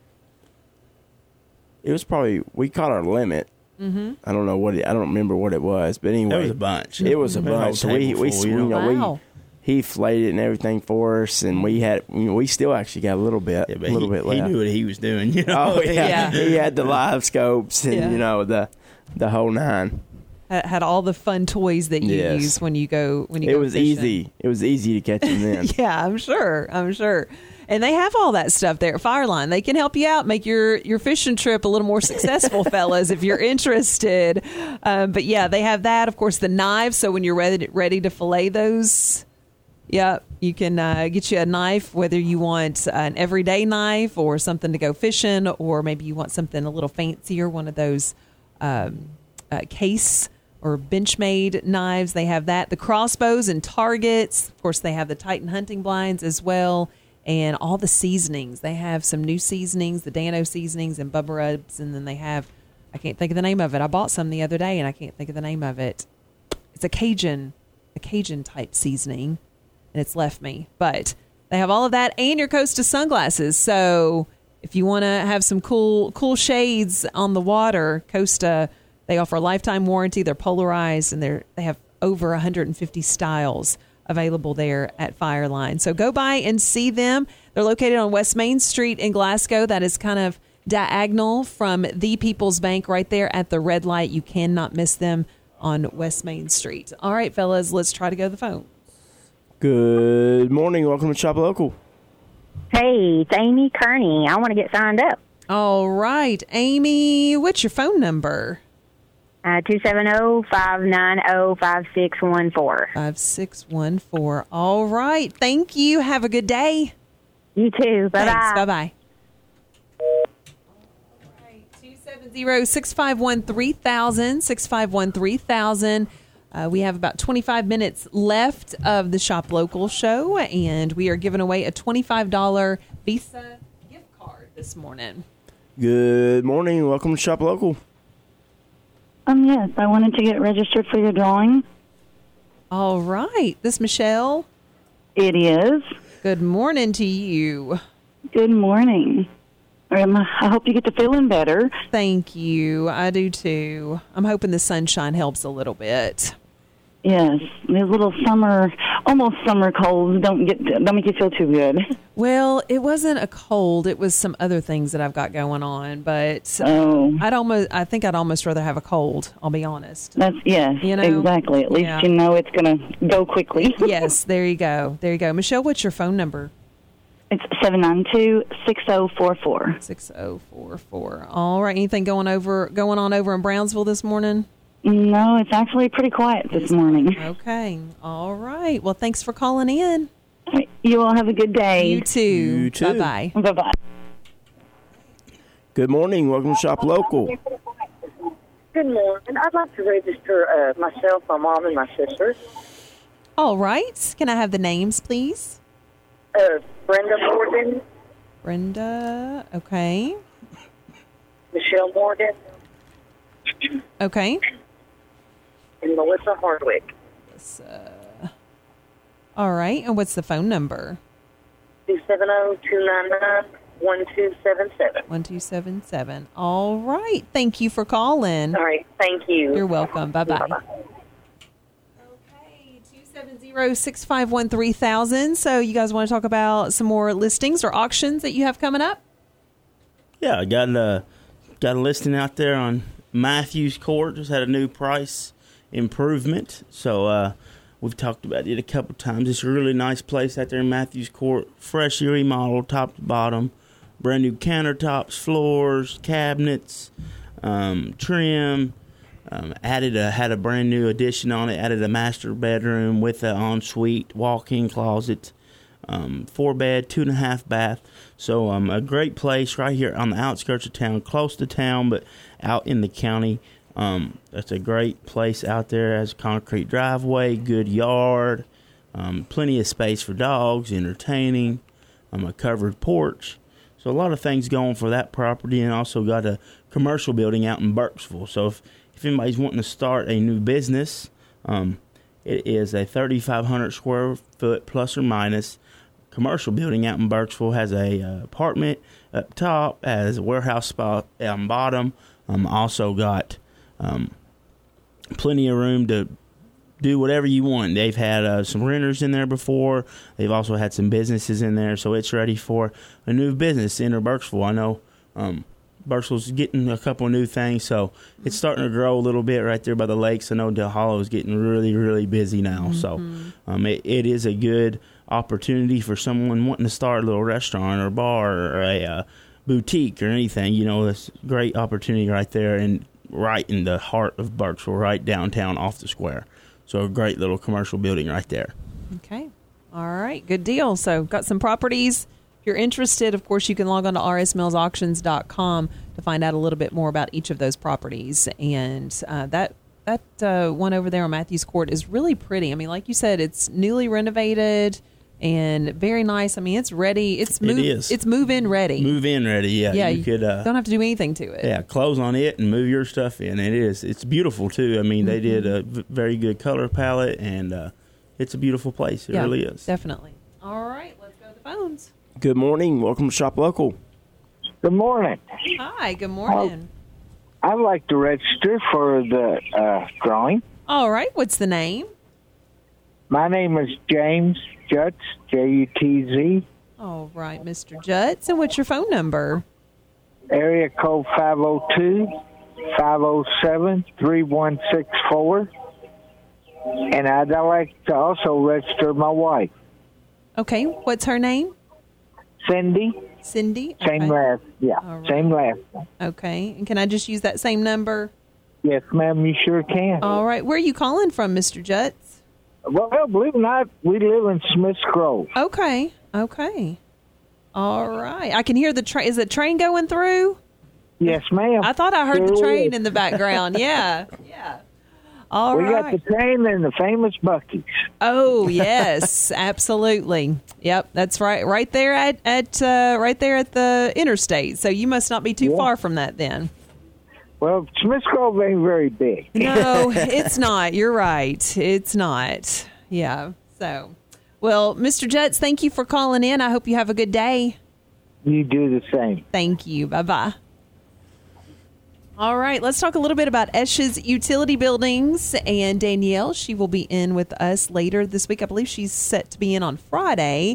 It was probably we caught our limit. Mm-hmm. I don't know what it, I don't remember what it was, but anyway, There was a bunch. It was a We had a whole bunch. So we table we full, you you know, know. Wow. we he flayed it and everything for us, and we had you know, we still actually got a little bit Yeah, a but little he, bit he left. knew what he was doing. You know. Oh yeah. Yeah. He had the live scopes and Yeah. you know the the whole nine. Had, had all the fun toys that you Yes. use when you go when you It go was fishing. easy. It was easy to catch them then. Yeah, I'm sure. I'm sure. And they have all that stuff there at Fireline. They can help you out, make your, your fishing trip a little more successful, fellas, if you're interested. Um, but yeah, they have that. Of course, the knives. So when you're ready to, ready to fillet those, yeah, you can uh, get you a knife, whether you want an everyday knife or something to go fishing, or maybe you want something a little fancier, one of those um, uh, case or Benchmade knives. They have that. The crossbows and targets. Of course, they have the Titan hunting blinds as well. And all the seasonings. They have some new seasonings, the Dano seasonings and Bubba Rubs. And then they have, I can't think of the name of it. I bought some the other day, and I can't think of the name of it. It's a Cajun, a Cajun type seasoning, and it's left me. But they have all of that and your Costa sunglasses. So if you want to have some cool cool shades on the water, Costa, they offer a lifetime warranty. They're polarized, and they're they have over one hundred fifty styles available there at Fireline. So go by and see them. They're located on West Main Street in Glasgow. That is kind of diagonal from the People's Bank right there at the red light. You cannot miss them on West Main Street. All right, fellas, let's try to go to the phone. Good morning. Welcome to Shop Local. Hey, it's Amy Kearney. I want to get signed up. All right, Amy, what's your phone number? Uh, two seven zero, five nine zero, five six one four. five six one four. All right. Thank you. Have a good day. You too. Bye-bye. Thanks. Bye-bye. two seven zero, six five one, three thousand, six five one, three thousand. Uh, we have about twenty-five minutes left of the Shop Local show, and we are giving away a twenty-five dollars Visa gift card this morning. Good morning. Welcome to Shop Local. Um, yes, I wanted to get registered for your drawing. All right. This Michelle? It is. Good morning to you. Good morning. Um, I hope you get to feeling better. Thank you. I do too. I'm hoping the sunshine helps a little bit. Yes, these little summer, almost summer colds don't get don't make you feel too good. Well, it wasn't a cold; it was some other things that I've got going on. But oh. I'd almost, I think I'd almost rather have a cold. I'll be honest. That's yes, you know, exactly. At least yeah. you know it's going to go quickly. Yes, there you go. There you go. Michelle, what's your phone number? It's seven nine two, six zero four four. six zero four four. All right. Anything going over going on over in Brownsville this morning? No, it's actually pretty quiet this morning. Okay. All right. Well, thanks for calling in. You all have a good day. You too. You too. Bye-bye. Bye-bye. Good morning. Welcome to Shop Local. Good morning. I'd like to register uh, myself, my mom, and my sister. All right. Can I have the names, please? Uh, Brenda Morgan. Brenda. Okay. Michelle Morgan. Okay. And Melissa Hardwick. Melissa. All right. And what's the phone number? two seven zero, two nine nine, one two seven seven. one two seven seven. All right. Thank you for calling. All right. Thank you. You're welcome. Bye-bye. Bye-bye. Okay. two seven zero, six five one, three thousand. So you guys want to talk about some more listings or auctions that you have coming up? Yeah, I got a, got a listing out there on Matthews Court. Just had a new price improvement. So uh, we've talked about it a couple times. It's a really nice place out there in Matthews Court. Fresh remodeled top to bottom. Brand new countertops, floors, cabinets, um, trim. Um, added a had a brand new addition on it. Added a master bedroom with an ensuite, walk-in closet, um, four bed, two and a half bath. So um, a great place right here on the outskirts of town, close to town, but out in the county. Um, that's a great place out there. Has a concrete driveway, good yard, um, plenty of space for dogs, entertaining, um, a covered porch. So a lot of things going for that property, and also got a commercial building out in Burkesville. So if, if anybody's wanting to start a new business, um, it is a thirty-five hundred square foot plus or minus commercial building out in Burkesville. Has a uh, apartment up top, has a warehouse spot on bottom. Um, also got um, plenty of room to do whatever you want. They've had uh, some renters in there before. They've also had some businesses in there, so it's ready for a new business in Burkesville. I know um, Burkesville's getting a couple of new things, so it's starting to grow a little bit right there by the lakes. I know Del Hollow is getting really, really busy now, mm-hmm. so um, it, it is a good opportunity for someone wanting to start a little restaurant or bar or a uh, boutique or anything. You know, that's a great opportunity right there and right in the heart of Burkesville, right downtown off the square. So a great little commercial building right there. Okay. All right. Good deal. So got some properties. If you're interested, of course, you can log on to r s mills auctions dot com to find out a little bit more about each of those properties. And uh, that that uh, one over there on Matthews Court is really pretty. I mean, like you said, it's newly renovated and very nice. I mean, it's ready. It's move, it is. It's move-in ready. Move-in ready, yeah. Yeah, you could uh, don't have to do anything to it. Yeah, close on it and move your stuff in. It is. It's beautiful, too. I mean, Mm-hmm. they did a v- very good color palette, and uh, it's a beautiful place. It yeah, really is. Definitely. All right, let's go to the phones. Good morning. Welcome to Shop Local. Good morning. Hi, good morning. I'd like to register for the uh, drawing. All right, what's the name? My name is James Jutz, J U T Z. All right, Mister Jutz. And what's your phone number? Area code five oh two, five oh seven, three one six four. And I'd like to also register my wife. Okay, what's her name? Cindy. Cindy? Same Okay. last, yeah, All right. same last. Okay, and can I just use that same number? Yes, ma'am, you sure can. All right, where are you calling from, Mister Jutz? Well, believe it or not, we live in Smiths Grove. Okay, okay. All right, I can hear the train. Is the train going through? Yes, ma'am. I thought I heard Sure the train is. in the background. Yeah, yeah. All we right. got the train and the famous Buc-ee's. Oh yes, absolutely. Yep, that's right. Right there at at uh, right there at the interstate. So you must not be too Yeah. far from that then. Well, Smiths Grove ain't very big. No, it's not. You're right. It's not. Yeah. So, well, Mister Jutz, thank you for calling in. I hope you have a good day. You do the same. Thank you. Bye bye. All right, let's talk a little bit about Esch's Utility Buildings and Danielle. She will be in with us later this week. I believe she's set to be in on Friday.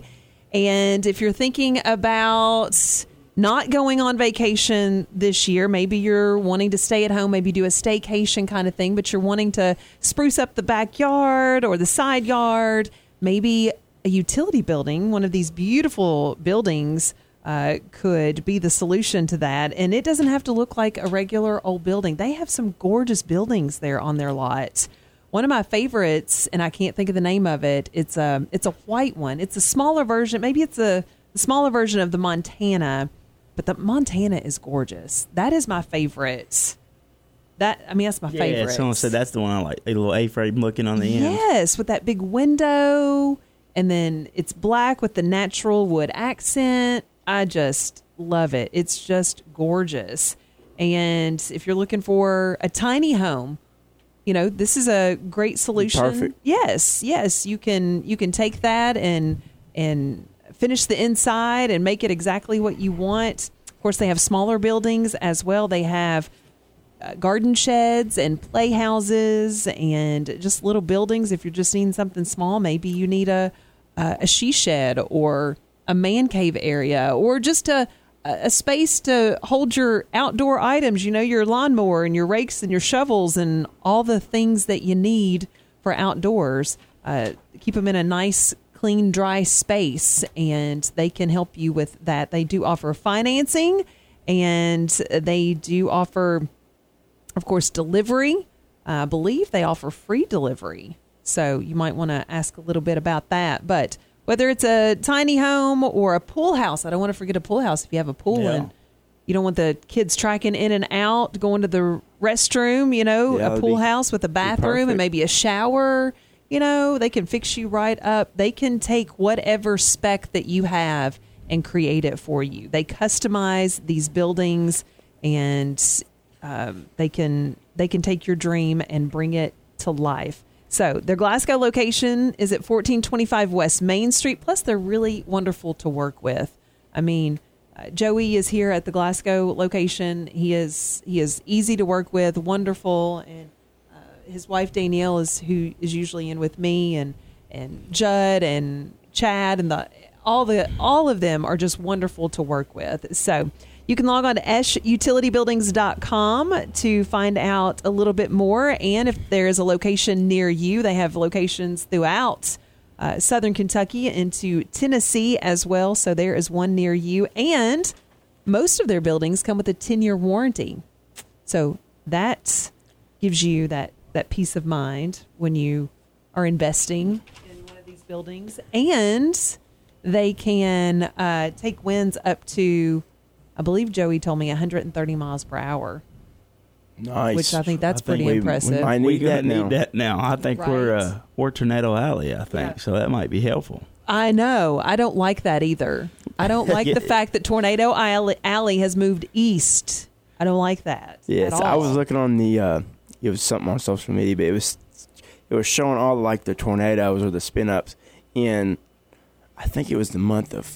And if you're thinking about not going on vacation this year, maybe you're wanting to stay at home, maybe do a staycation kind of thing, but you're wanting to spruce up the backyard or the side yard, maybe a utility building, one of these beautiful buildings, Uh, could be the solution to that. And it doesn't have to look like a regular old building. They have some gorgeous buildings there on their lot. One of my favorites, and I can't think of the name of it, it's a, it's a white one. It's a smaller version. Maybe it's a, a smaller version of the Montana, but the Montana is gorgeous. That is my favorite. That I mean, that's my yeah, favorite. someone said that's the one I like. A little A-frame looking on the end. Yes, with that big window, and then it's black with the natural wood accent. I just love it. It's just gorgeous. And if you're looking for a tiny home, you know, this is a great solution. Perfect. Yes, yes, you can you can take that and and finish the inside and make it exactly what you want. Of course, they have smaller buildings as well. They have uh, garden sheds and playhouses and just little buildings. If you're just needing something small, maybe you need a uh, a she shed or a man cave area, or just a a space to hold your outdoor items, you know, your lawnmower and your rakes and your shovels and all the things that you need for outdoors. Uh, keep them in a nice, clean, dry space, and they can help you with that. They do offer financing, and they do offer, of course, delivery. Uh, I believe they offer free delivery. So you might want to ask a little bit about that. But whether it's a tiny home or a pool house, I don't want to forget a pool house if you have a pool Yeah. and you don't want the kids tracking in and out, going to the restroom, you know, Yeah, a that'd pool be- house with a bathroom and perfect. maybe a shower, you know, they can fix you right up. They can take whatever spec that you have and create it for you. They customize these buildings, and um, they can they can take your dream and bring it to life. So their Glasgow location is at fourteen twenty-five West Main Street. Plus, they're really wonderful to work with. I mean, uh, Joey is here at the Glasgow location. He is he is easy to work with, wonderful, and uh, his wife Danielle is who is usually in with me, and and Judd and Chad and the all the all of them are just wonderful to work with. So you can log on to esch utility buildings dot com to find out a little bit more. And if there is a location near you, they have locations throughout uh, Southern Kentucky into Tennessee as well. So there is one near you. And most of their buildings come with a ten-year warranty. So that gives you that, that peace of mind when you are investing in one of these buildings. And they can uh, take winds up to, I believe Joey told me, one hundred thirty miles per hour. Nice. Which I think that's I think pretty we- impressive. I We need that need now. that now. I think we're Right. uh, we're Tornado Alley. I think Yeah. so. That might be helpful. I know. I don't like that either. I don't like Yeah. the fact that Tornado Alley, Alley has moved east. I don't like that. Yes, at all. I was looking on the. Uh, it was something on social media, but it was it was showing all like the tornadoes or the spin ups in. I think it was the month of.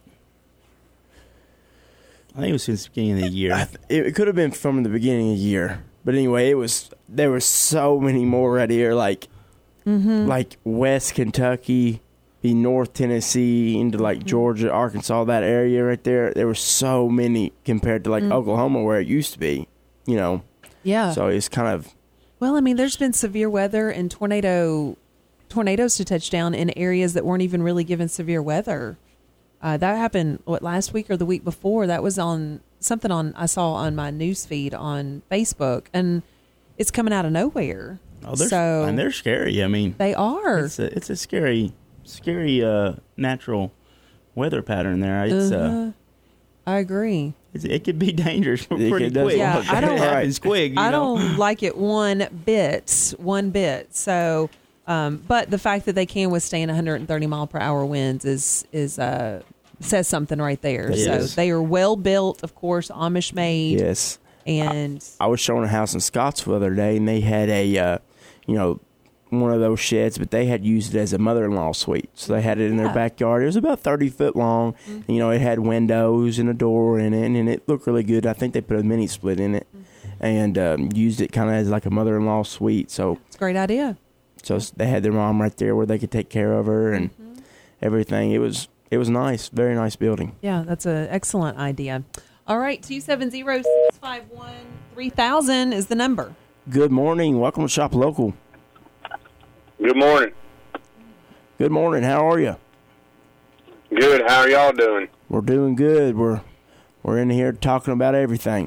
I think it was since the beginning of the year. I th- it, it could have been from the beginning of the year, but anyway, it was. There were so many more right here, like Mm-hmm. like West Kentucky, be North Tennessee into like Mm-hmm. Georgia, Arkansas, that area right there. There were so many compared to like Mm. Oklahoma where it used to be, you know. Yeah. So it's kind of Well, I mean, there's been severe weather and tornado tornadoes to touch down in areas that weren't even really given severe weather. Uh, that happened what last week or the week before. That was on something on I saw on my news feed on Facebook, and it's coming out of nowhere. Oh, they're, so and they're scary. I mean, they are. It's a, it's a scary, scary uh, natural weather pattern there. It's uh, Uh-huh. I agree. it's, it could be dangerous pretty could- does quick. Yeah, I don't- It happens quick. You I know? don't like it one bit, one bit. So, um, but the fact that they can withstand one hundred thirty mile per hour winds is is uh, says something right there. It so is. they are well built, of course, Amish made. yes. And I was showing a house in Scottsville the other day, and they had a, uh, you know, one of those sheds, but they had used it as a mother-in-law suite. So they had it in their Yeah. backyard. It was about thirty foot long. Mm-hmm. And, you know, it had windows and a door in it, and it looked really good. I think they put a mini split in it, Mm-hmm. and um, used it kind of as like a mother-in-law suite. So, it's a great idea. so they had their mom right there where they could take care of her and Mm-hmm. everything. It was it was nice, very nice building. Yeah, that's an excellent idea. All right, two seven zero, six five one, three thousand is the number. Good morning. Welcome to Shop Local. Good morning. Good morning. How are you? Good. How are y'all doing? We're doing good. We're we're in here talking about everything.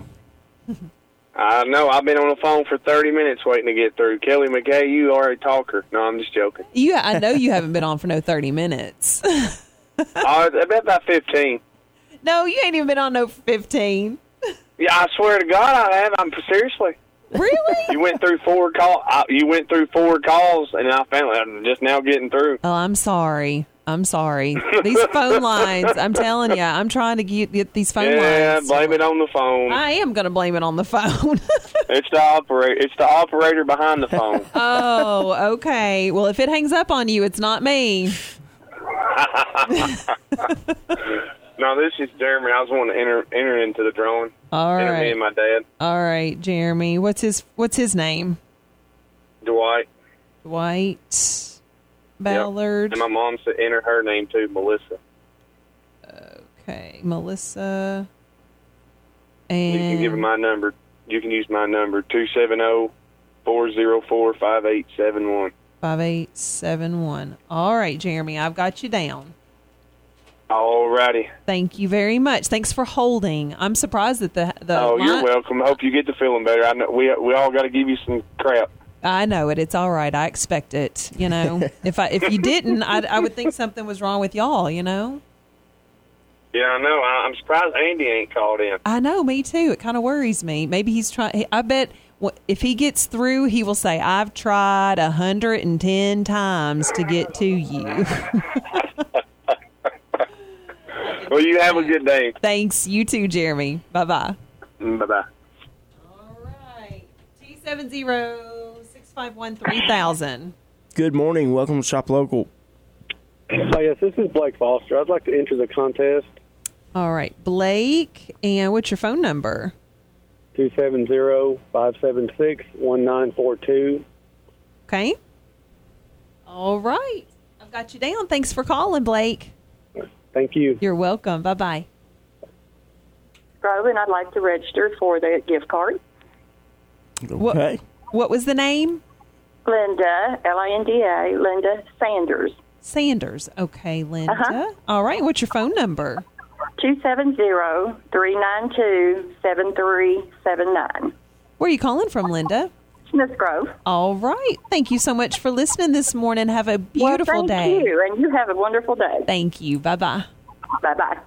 I know. I've been on the phone for thirty minutes waiting to get through. Kelly McKay, you are a talker. No, I'm just joking. You, I know you haven't been on for no thirty minutes. uh, about about fifteen. No, you ain't even been on no fifteen. Yeah, I swear to God, I have. I'm seriously. Really? You went through four call. Uh, you went through four calls, and I found I'm just now getting through. Oh, I'm sorry. I'm sorry. These phone lines, I'm telling you, I'm trying to get, get these phone yeah, lines. blame it on the phone. I am going to blame it on the phone. It's the operator. It's the operator behind the phone. Oh, okay. Well, if it hangs up on you, it's not me. No, this is Jeremy. I was wanting to enter enter into the drawing. All enter right. me and my dad, All right, Jeremy. What's his What's his name? Dwight. Dwight Ballard. And my mom said enter her name too, Melissa. Okay, Melissa. You can give her And my number. You can use my number, two seven zero, four zero four, five eight seven one. five eight seven one. All right, Jeremy, I've got you down. All righty. Thank you very much. Thanks for holding. I'm surprised that the the Oh, you're line- welcome. I hope you get to feeling better. I know we we all got to give you some crap. I know it. It's all right. I expect it. You know, if I if you didn't, I I would think something was wrong with y'all. You know. Yeah, I know. I, I'm surprised Andy ain't called in. I know. Me too. It kind of worries me. Maybe he's trying. I bet wh- if he gets through, he will say, "I've tried a hundred and ten times to get to you." Well, you have a good day. Thanks. You too, Jeremy. Bye bye. Bye bye. two seven zero, six five one, three thousand. Good morning. Welcome to Shop Local. Hi, yes, this is Blake Foster. I'd like to enter the contest. All right, Blake. And what's your phone number? two seven zero, five seven six, one nine four two. Okay. All right. I've got you down. Thanks for calling, Blake. Thank you. You're welcome. Bye bye. Groban, I'd like to register for the gift card. Okay. What, what was the name? Linda, L I N D A, Linda Sanders. Sanders. Okay, Linda. Uh-huh. All right. What's your phone number? two seven zero, three nine two, seven three seven nine. Where are you calling from, Linda? Smith Grove. All right. Thank you so much for listening this morning. Have a beautiful well, thank day. Thank you, and you have a wonderful day. Thank you. Bye-bye. Bye-bye.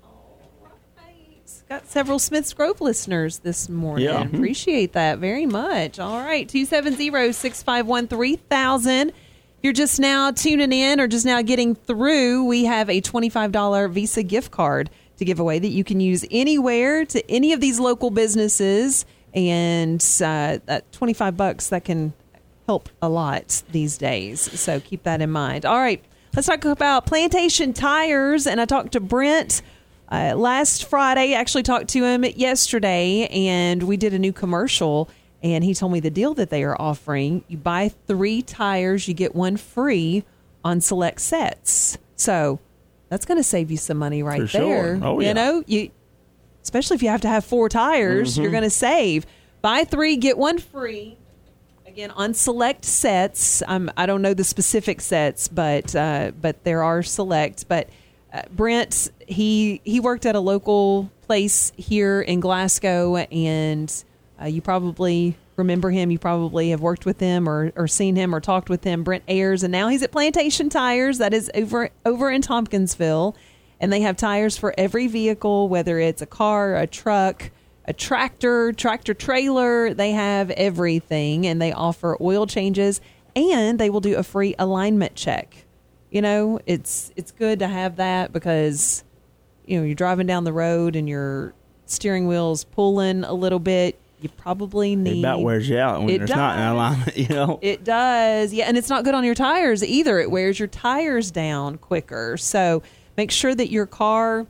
Got several Smiths Grove listeners this morning. Yeah. Appreciate that very much. All right. two seven zero, six five one, three thousand. If you're just now tuning in or just now getting through, we have a twenty-five dollars Visa gift card to give away that you can use anywhere to any of these local businesses. And uh, that twenty-five bucks, that can help a lot these days. So keep that in mind. All right. Let's talk about Plantation Tires. And I talked to Brent Uh, last Friday. Actually talked to him yesterday, and we did a new commercial, and he told me the deal that they are offering. You buy three tires, you get one free on select sets. So that's going to save you some money right For there. sure. Oh, you yeah. know, you especially if you have to have four tires, Mhm. you're going to save. Buy three, get one free. Again, on select sets. Um, I don't know the specific sets, but uh, but there are select. But Uh, Brent, he he worked at a local place here in Glasgow, and uh, you probably remember him. You probably have worked with him or, or seen him or talked with him, Brent Ayers, and now he's at Plantation Tires. That is over over in Tompkinsville, and they have tires for every vehicle, whether it's a car, a truck, a tractor, tractor trailer. They have everything, and they offer oil changes, and they will do a free alignment check. You know, it's it's good to have that because, you know, you're driving down the road and your steering wheel's pulling a little bit. You probably need... It about wears you out when It there's does. not an alignment, you know? It does. Yeah, and it's not good on your tires either. It wears your tires down quicker. So make sure that your car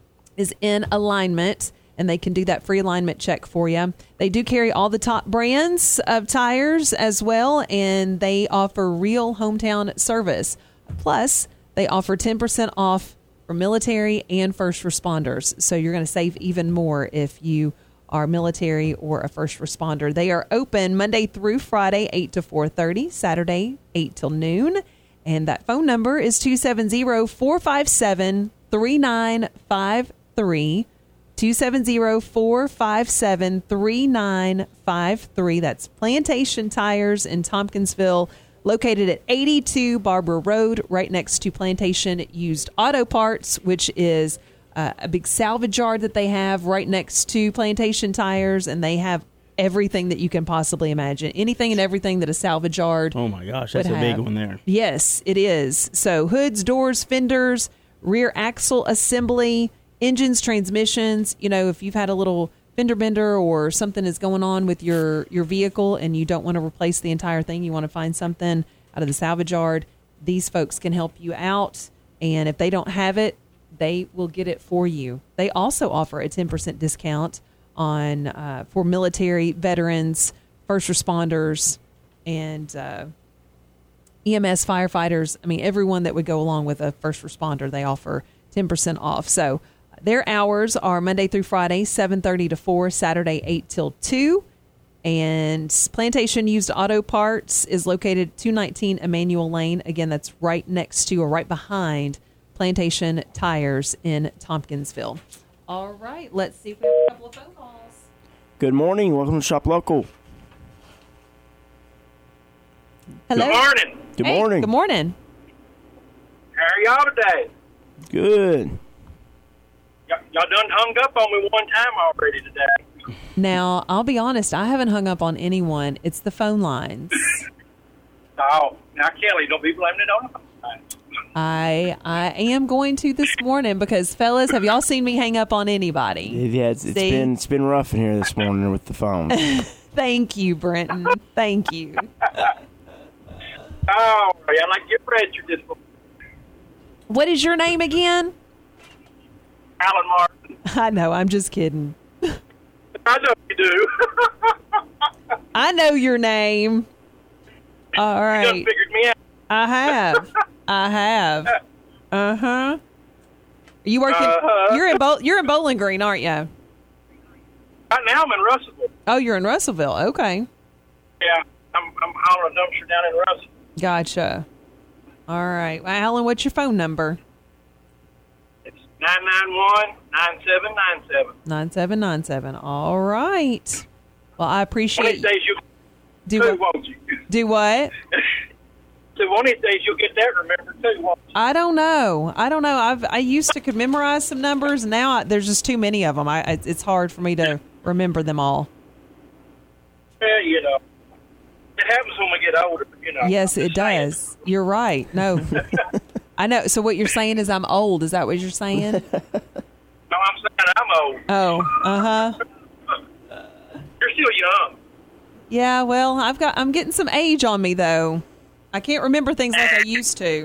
is in alignment, and they can do that free alignment check for you. They do carry all the top brands of tires as well, and they offer real hometown service. Plus, they offer ten percent off for military and first responders. So you're going to save even more if you are military or a first responder. They are open Monday through Friday, eight to four thirty, Saturday, eight till noon. And that phone number is two seven zero, four five seven, three nine five three. two seven zero, four five seven, three nine five three. That's Plantation Tires in Tompkinsville, located at eighty-two Barber Road, right next to Plantation Used Auto Parts, which is uh, a big salvage yard that they have right next to Plantation Tires, and they have everything that you can possibly imagine. Anything and everything that a salvage yard Oh, my gosh. That's a would big have. one there. Yes, it is. So hoods, doors, fenders, rear axle assembly, engines, transmissions. You know, if you've had a little fender bender or something is going on with your, your vehicle and you don't want to replace the entire thing, you want to find something out of the salvage yard, these folks can help you out. And if they don't have it, they will get it for you. They also offer a ten percent discount on uh, for military, veterans, first responders, and uh, E M S firefighters. I mean, everyone that would go along with a first responder, they offer ten percent off. So their hours are Monday through Friday, seven thirty to four, Saturday, eight till two. And Plantation Used Auto Parts is located at two nineteen Emmanuel Lane. Again, that's right next to or right behind Plantation Tires in Tompkinsville. All right, let's see if we have a couple of phone calls. Good morning. Welcome to Shop Local. Hello. Good morning. Good Hey, morning. Good morning. How are y'all today? Good. Y- y'all done hung up on me one time already today. Now, I'll be honest, I haven't hung up on anyone. It's the phone lines. Oh, now Kelly, don't be blaming it on me. I I am going to this morning because, fellas, have y'all seen me hang up on anybody? Yeah, it's, it's See? been it's been rough in here this morning with the phone. Thank you, Brenton. Thank you. Oh, yeah, like get registered this morning. What is your name again? Alan Martin. I know, I'm just kidding. I know you do. I know your name. All You right. done figured me out. I have. I have. Uh huh. You working? Uh-huh. You're in Bow, You're in Bowling Green, aren't you? Right now I'm in Russellville. Oh, you're in Russellville. Okay. Yeah, I'm I'm hauling a dumpster down in Russellville. Gotcha. All right. Well, Alan, what's your phone number? It's nine nine one, nine seven nine seven. nine seven nine seven. All right. Well, I One appreciate of these days you Do too, what? won't you? Do what? So one of these days you'll get that remembered too, won't you? I don't know. I don't know. I've I used to could memorize some numbers, and now I, there's just too many of them. I, I it's hard for me to remember them all. Well, you know, it happens when we get older. You know. Yes, it does. You're right. No, I know. So what you're saying is I'm old. Is that what you're saying? No, I'm saying I'm old. Oh, uh huh. You're still young. Yeah. Well, I've got. I'm getting some age on me though. I can't remember things like I used to.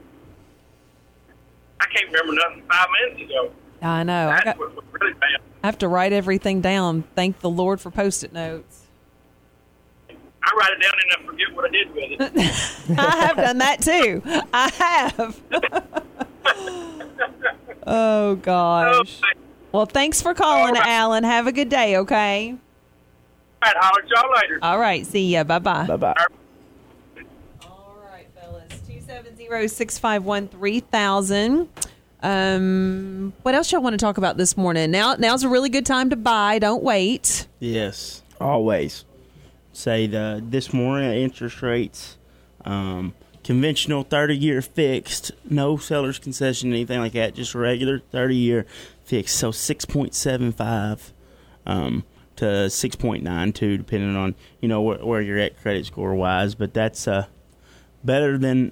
I can't remember nothing five minutes ago. I know. That's I, got, what was really bad. I have to write everything down. Thank the Lord for Post-it notes. I write it down and I forget what I did with it. I have done that too. I have. Oh, gosh. Well, thanks for calling, right. Alan. Have a good day, okay? All right, holler at y'all later. All right, see ya. Bye-bye. Bye-bye. All right, fellas. two seven zero, six five one, three thousand. Um, what else y'all want to talk about this morning? Now, now's a really good time to buy. Don't wait. Yes. Always. Say the this morning interest rates, um, conventional thirty-year fixed, no seller's concession, anything like that, just regular thirty-year fixed. So six point seven five um, to six point nine two, depending on, you know, where, where you're at credit score-wise. But that's uh, better than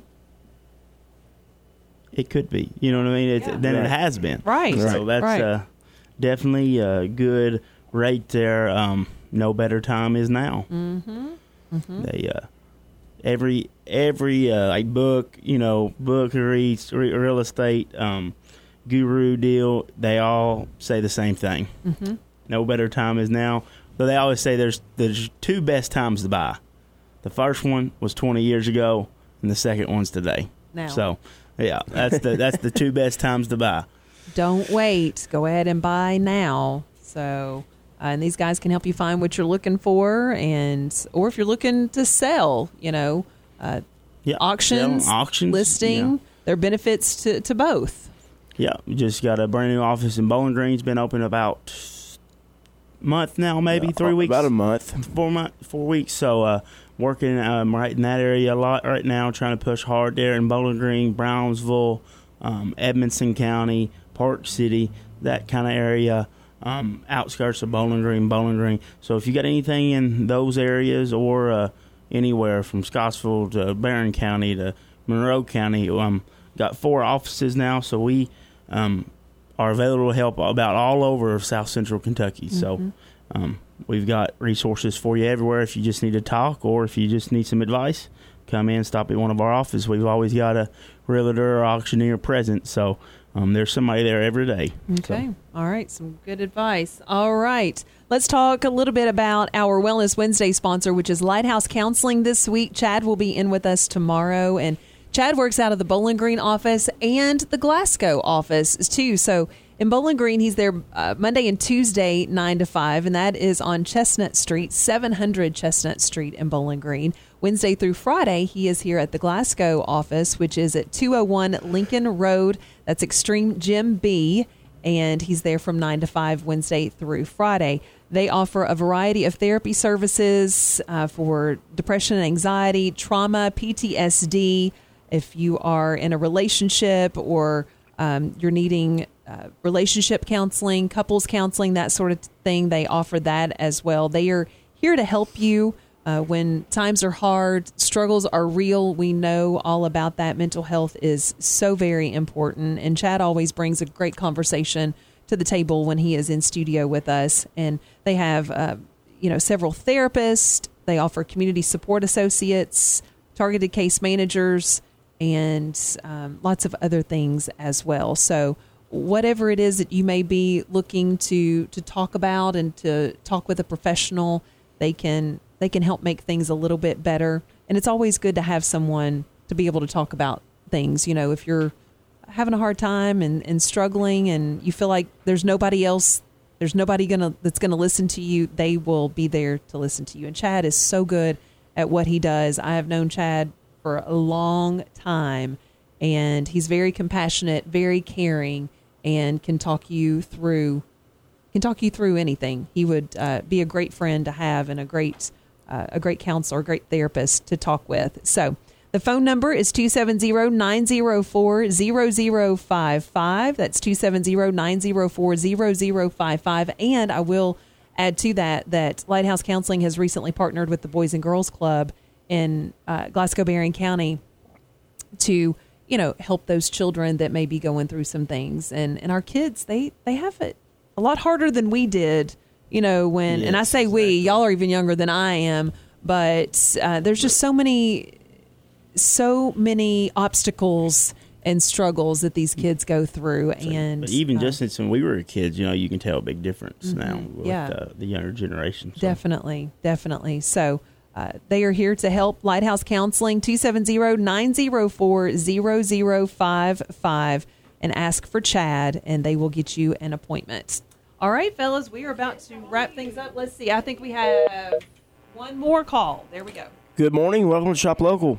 it could be. You know what I mean? It's, Yeah. than Right. it has been. Right. So that's Right. uh, definitely a good rate there. Um, no better time is now. Mm-hmm. Mm-hmm. They uh, every every uh, like book, you know, book REITs, re- real estate, um, guru deal. They all say the same thing. Mm-hmm. No better time is now. But they always say there's there's two best times to buy. The first one was twenty years ago, and the second one's today. Now. So, yeah, that's the that's the two best times to buy. Don't wait. Go ahead and buy now. So, uh, and these guys can help you find what you're looking for, and or if you're looking to sell, you know, uh, Yeah, auctions, selling, auctions, listing. yeah. There are benefits to, to both. Yeah, we just got a brand new office in Bowling Green. It's been open about a month now, maybe Yeah, three weeks. About a month. Four month, four weeks. So uh, working um, right in that area a lot right now, trying to push hard there in Bowling Green, Brownsville, um, Edmondson County, Park City, that kind of area, um, outskirts of Bowling Green, Bowling Green. So if you got anything in those areas or uh, anywhere from Scottsville to Barron County to Monroe County, um, got four offices now. So we um, are available to help about all over South Central Kentucky. Mm-hmm. So um, we've got resources for you everywhere. If you just need to talk or if you just need some advice, come in, stop at one of our offices. We've always got a realtor or auctioneer present. So um, there's somebody there every day. Okay. So. All right. Some good advice. All right. Let's talk a little bit about our Wellness Wednesday sponsor, which is Lighthouse Counseling this week. Chad will be in with us tomorrow, and Chad works out of the Bowling Green office and the Glasgow office too. So in Bowling Green, he's there uh, Monday and Tuesday, nine to five, and that is on Chestnut Street, seven hundred Chestnut Street in Bowling Green. Wednesday through Friday, he is here at the Glasgow office, which is at two oh one Lincoln Road. That's Extreme Gym B, and he's there from nine to five Wednesday through Friday. They offer a variety of therapy services uh, for depression and anxiety, trauma, P T S D. If you are in a relationship or um, you're needing uh, relationship counseling, couples counseling, that sort of thing, they offer that as well. They are here to help you uh, when times are hard, struggles are real. We know all about that. Mental health is so very important. And Chad always brings a great conversation to the table when he is in studio with us. And they have, uh, you know, several therapists. They offer community support associates, targeted case managers, and um, lots of other things as well. So whatever it is that you may be looking to to talk about and to talk with a professional, they can they can help make things a little bit better. And it's always good to have someone to be able to talk about things. You know, if you're having a hard time and, and struggling and you feel like there's nobody else, there's nobody gonna that's gonna listen to you, they will be there to listen to you. And Chad is so good at what he does. I have known Chad for a long time, and he's very compassionate, very caring, and can talk you through can talk you through anything. He would uh, be a great friend to have and a great uh, a great counselor, a great therapist to talk with. So the phone number is two seven zero, nine zero four, zero zero five five. That's two seven zero, nine zero four, zero zero five five. And I will add to that that Lighthouse Counseling has recently partnered with the Boys and Girls Club in uh, Glasgow-Barron County to, you know, help those children that may be going through some things. And, and our kids, they, they have it a lot harder than we did, you know, when, yes, and I say exactly. we, y'all are even younger than I am, but uh, there's just so many... so many obstacles and struggles that these kids go through. And but even uh, just since when we were kids, you know, you can tell a big difference mm-hmm, now with yeah. uh, the younger generation. So. Definitely, definitely. So uh, they are here to help. Lighthouse Counseling, two seven zero, nine zero four, zero zero five five, and ask for Chad, and they will get you an appointment. All right, fellas, we are about to wrap things up. Let's see. I think we have one more call. There we go. Good morning. Welcome to Shop Local.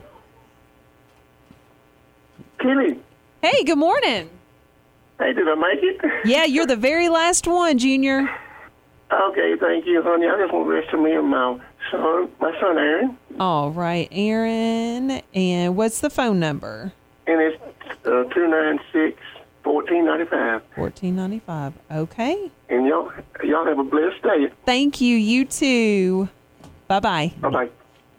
Kelly. Hey, good morning. Hey, did I make it? Yeah, you're the very last one, Junior. Okay, thank you, honey. I just want to rest of me and my son, my son Aaron. All right, Aaron. And what's the phone number? And it's uh, two nine six, one four nine five. fourteen ninety-five. Okay. And y'all, y'all have a blessed day. Thank you. You too. Bye-bye. Bye-bye.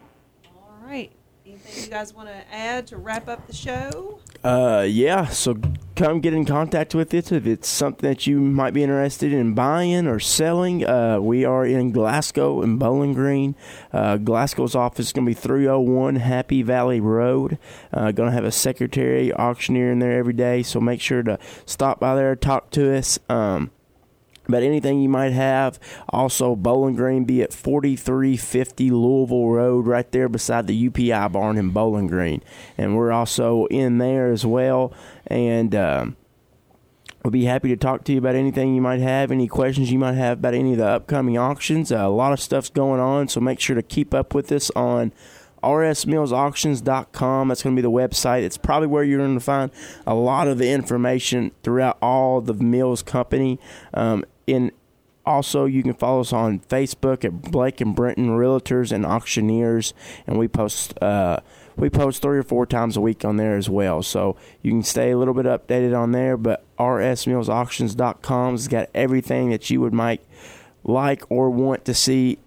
All right. Anything you guys want to add to wrap up the show? Uh, yeah, so come get in contact with us if it's something that you might be interested in buying or selling. Uh, we are in Glasgow and Bowling Green. Uh, Glasgow's office is going to be three oh one Happy Valley Road. Uh, going to have a secretary, auctioneer in there every day, so make sure to stop by there, talk to us. Um, About anything you might have. Also, Bowling Green be at forty-three fifty Louisville Road, right there beside the U P I barn in Bowling Green. And we're also in there as well. And um, we'll be happy to talk to you about anything you might have, any questions you might have about any of the upcoming auctions. Uh, a lot of stuff's going on, so make sure to keep up with us on R S mills auctions dot com. That's going to be the website. It's probably where you're going to find a lot of the information throughout all the Mills Company. Um, in also, you can follow us on Facebook at Blake and Brenton Realtors and Auctioneers, and we post uh, we post three or four times a week on there as well. So you can stay a little bit updated on there. But R S mills auctions dot com has got everything that you would might like or want to see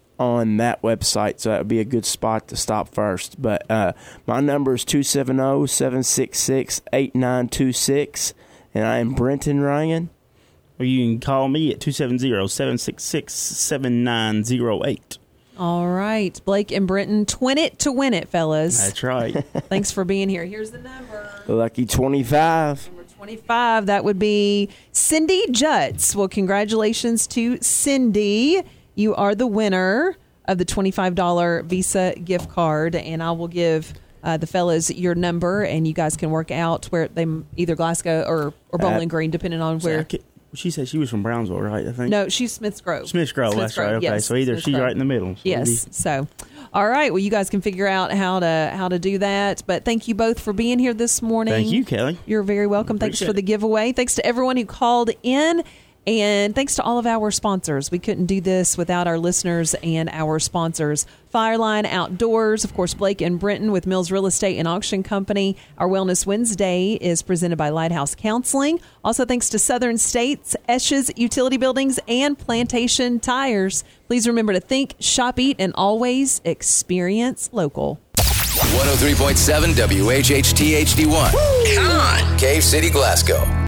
on that website, so that would be a good spot to stop first. But uh, my number is two seven zero, seven six six, eight nine two six, and I am Brenton Ryan. Or you can call me at two seven zero, seven six six, seven nine zero eight. All right. Blake and Brenton, twin it to win it, fellas. That's right. Thanks for being here. Here's the number. Lucky twenty-five. Number twenty-five, that would be Cindy Jutz. Well, congratulations to Cindy. You are the winner of the twenty-five dollars Visa gift card, and I will give uh, the fellas your number, and you guys can work out where they either Glasgow or, or Bowling uh, Green, depending on where. She said she was from Brownsville, right? I think. No, she's Smiths Grove. Smiths Grove, Smiths that's right. Okay, yes, so either Smiths she's Grove. right in the middle. So yes. Maybe. So, all right. Well, you guys can figure out how to how to do that. But thank you both for being here this morning. Thank you, Kelly. You're very welcome. Thanks for the giveaway. Thanks to everyone who called in. And thanks to all of our sponsors. We couldn't do this without our listeners and our sponsors. Fireline Outdoors, of course, Blake and Brenton with Mills Real Estate and Auction Company. Our Wellness Wednesday is presented by Lighthouse Counseling. Also, thanks to Southern States, Esches Utility Buildings, and Plantation Tires. Please remember to think, shop, eat, and always experience local. one oh three point seven W H H T H D one. Come on. Cave City, Glasgow.